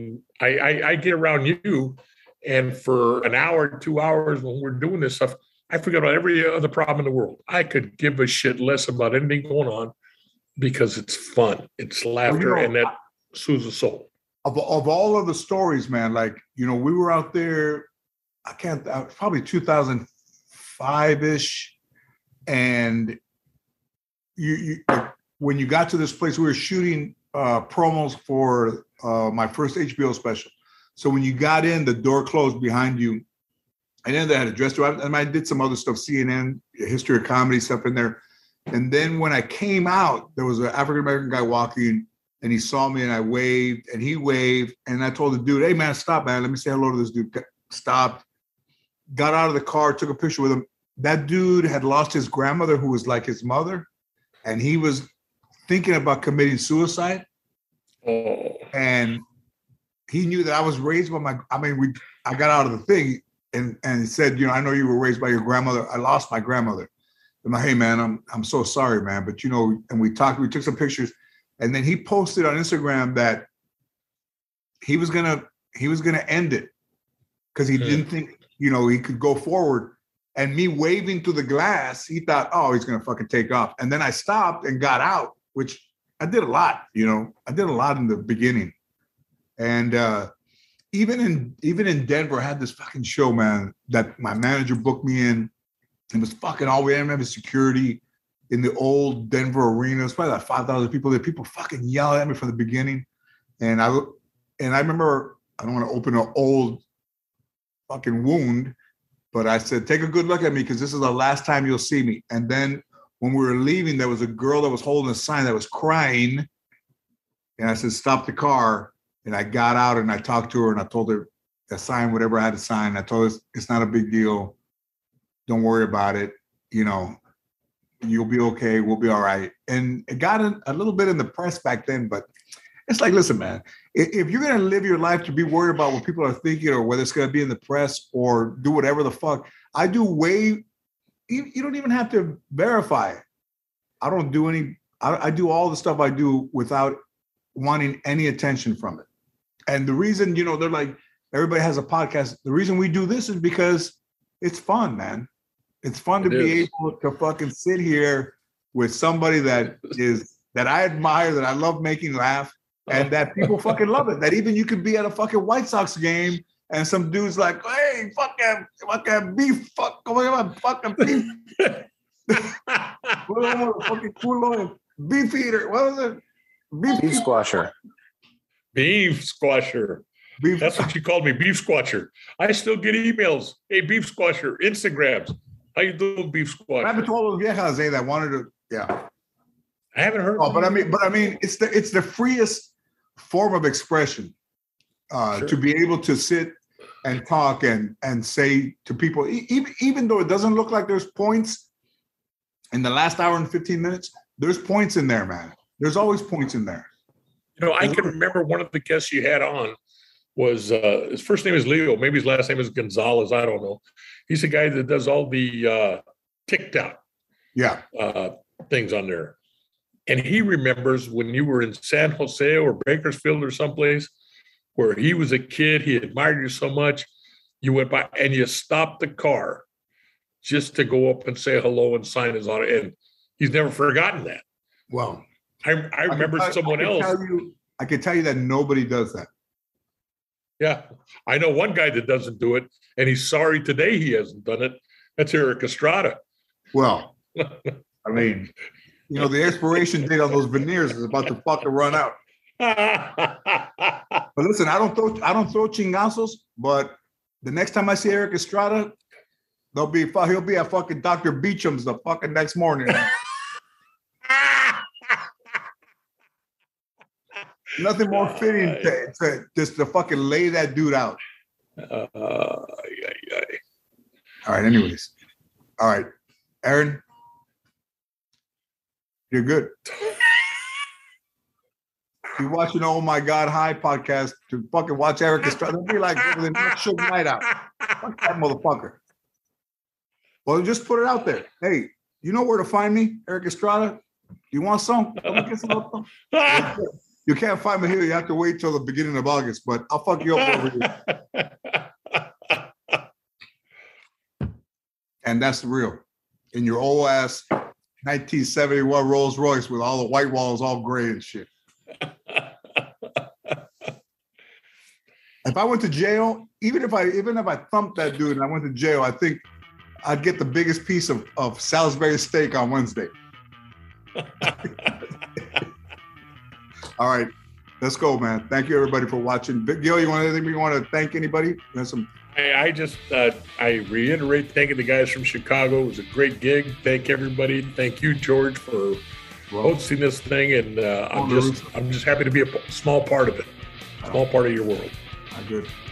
I get around you, and for an hour, 2 hours when we're doing this stuff, I forget about every other problem in the world. I could give a shit less about anything going on because it's fun. It's laughter, and that soothes the soul. Of all of the stories, man, like, we were out there, probably 2005-ish. And you when you got to this place, we were shooting promos for my first HBO special. So when you got in, the door closed behind you. And then they had a dresser. And I did some other stuff, CNN, history of comedy stuff in there. And then when I came out, there was an African-American guy walking, and he saw me, and I waved, and he waved. And I told the dude, hey, man, stop, man. Let me say hello to this dude. Stopped, got out of the car, took a picture with him. That dude had lost his grandmother, who was like his mother, and he was thinking about committing suicide. Oh. And he knew that I was raised by I got out of the thing, and he said, I know you were raised by your grandmother. I lost my grandmother. I'm like, hey, man, I'm so sorry, man. But, and we took some pictures, and then he posted on Instagram that he was gonna end it because he didn't think, he could go forward. And me waving through the glass, he thought, oh, he's gonna fucking take off. And then I stopped and got out, which I did a lot. I did a lot in the beginning. And even in Denver, I had this fucking show, man, that my manager booked me in. It was fucking all we didn't have security in the old Denver arena. It was probably like 5,000 people there. People fucking yelling at me from the beginning. And I remember, I don't want to open an old fucking wound, but I said, take a good look at me, because this is the last time you'll see me. And then when we were leaving, there was a girl that was holding a sign that was crying. And I said, stop the car. And I got out and I talked to her, and I told her to sign whatever I had to sign. I told her it's not a big deal. Don't worry about it. You'll be okay. We'll be all right. And it got a little bit in the press back then, but it's like, listen, man, if you're going to live your life to be worried about what people are thinking, or whether it's going to be in the press or do whatever the fuck, you don't even have to verify it. I do all the stuff I do without wanting any attention from it. And the reason, they're like, everybody has a podcast. The reason we do this is because it's fun, man. It's fun to be able to fucking sit here with somebody that I admire, that I love making laugh, and that people fucking love it. That even you could be at a fucking White Sox game and some dude's like, hey, fucking beef, come on, fucking beef. Fucking cool beef eater. What was it? Beef squasher. Beef squasher. That's what you called me, beef squasher. I still get emails. Hey, beef squasher, Instagrams. How you doing, beef squasher? I haven't told those viejas that wanted to. Yeah, I haven't heard. Oh, but I mean, it's the freest form of expression to be able to sit and talk and say to people, even though it doesn't look like there's points in the last hour and 15 minutes, there's points in there, man. There's always points in there. I can remember one of the guests you had on was his first name is Leo. Maybe his last name is Gonzalez. I don't know. He's the guy that does all the TikTok things on there. And he remembers when you were in San Jose or Bakersfield or someplace where he was a kid, he admired you so much, you went by and you stopped the car just to go up and say hello and sign his auto. And he's never forgotten that. Well, I remember someone else. I can tell you that nobody does that. Yeah. I know one guy that doesn't do it, and he's sorry today he hasn't done it. That's Erik Estrada. Well, I mean, the expiration date on those veneers is about to fucking run out. But listen, I don't throw chingazos, but the next time I see Erik Estrada, he'll be at fucking Dr. Beecham's the fucking next morning. Nothing more fitting to just to fucking lay that dude out. All right, anyways. All right. Aaron, you're good. You're watching Oh My God High podcast to fucking watch Erik Estrada. It'll be like the next Suge Knight out. Fuck that motherfucker. Well, just put it out there. Hey, you know where to find me, Erik Estrada? You want some? Get some. You can't find me here. You have to wait till the beginning of August, but I'll fuck you up over here. And that's real. In your old ass 1971 Rolls Royce with all the white walls all gray and shit. If I went to jail, even if I thumped that dude and I went to jail, I think I'd get the biggest piece of Salisbury steak on Wednesday. All right, let's go, man. Thank you, everybody, for watching. Gil, you want to thank anybody? I reiterate thanking the guys from Chicago. It was a great gig. Thank everybody. Thank you, George, for hosting this thing, and I'm just happy to be a small part of it, small part of your world. Good.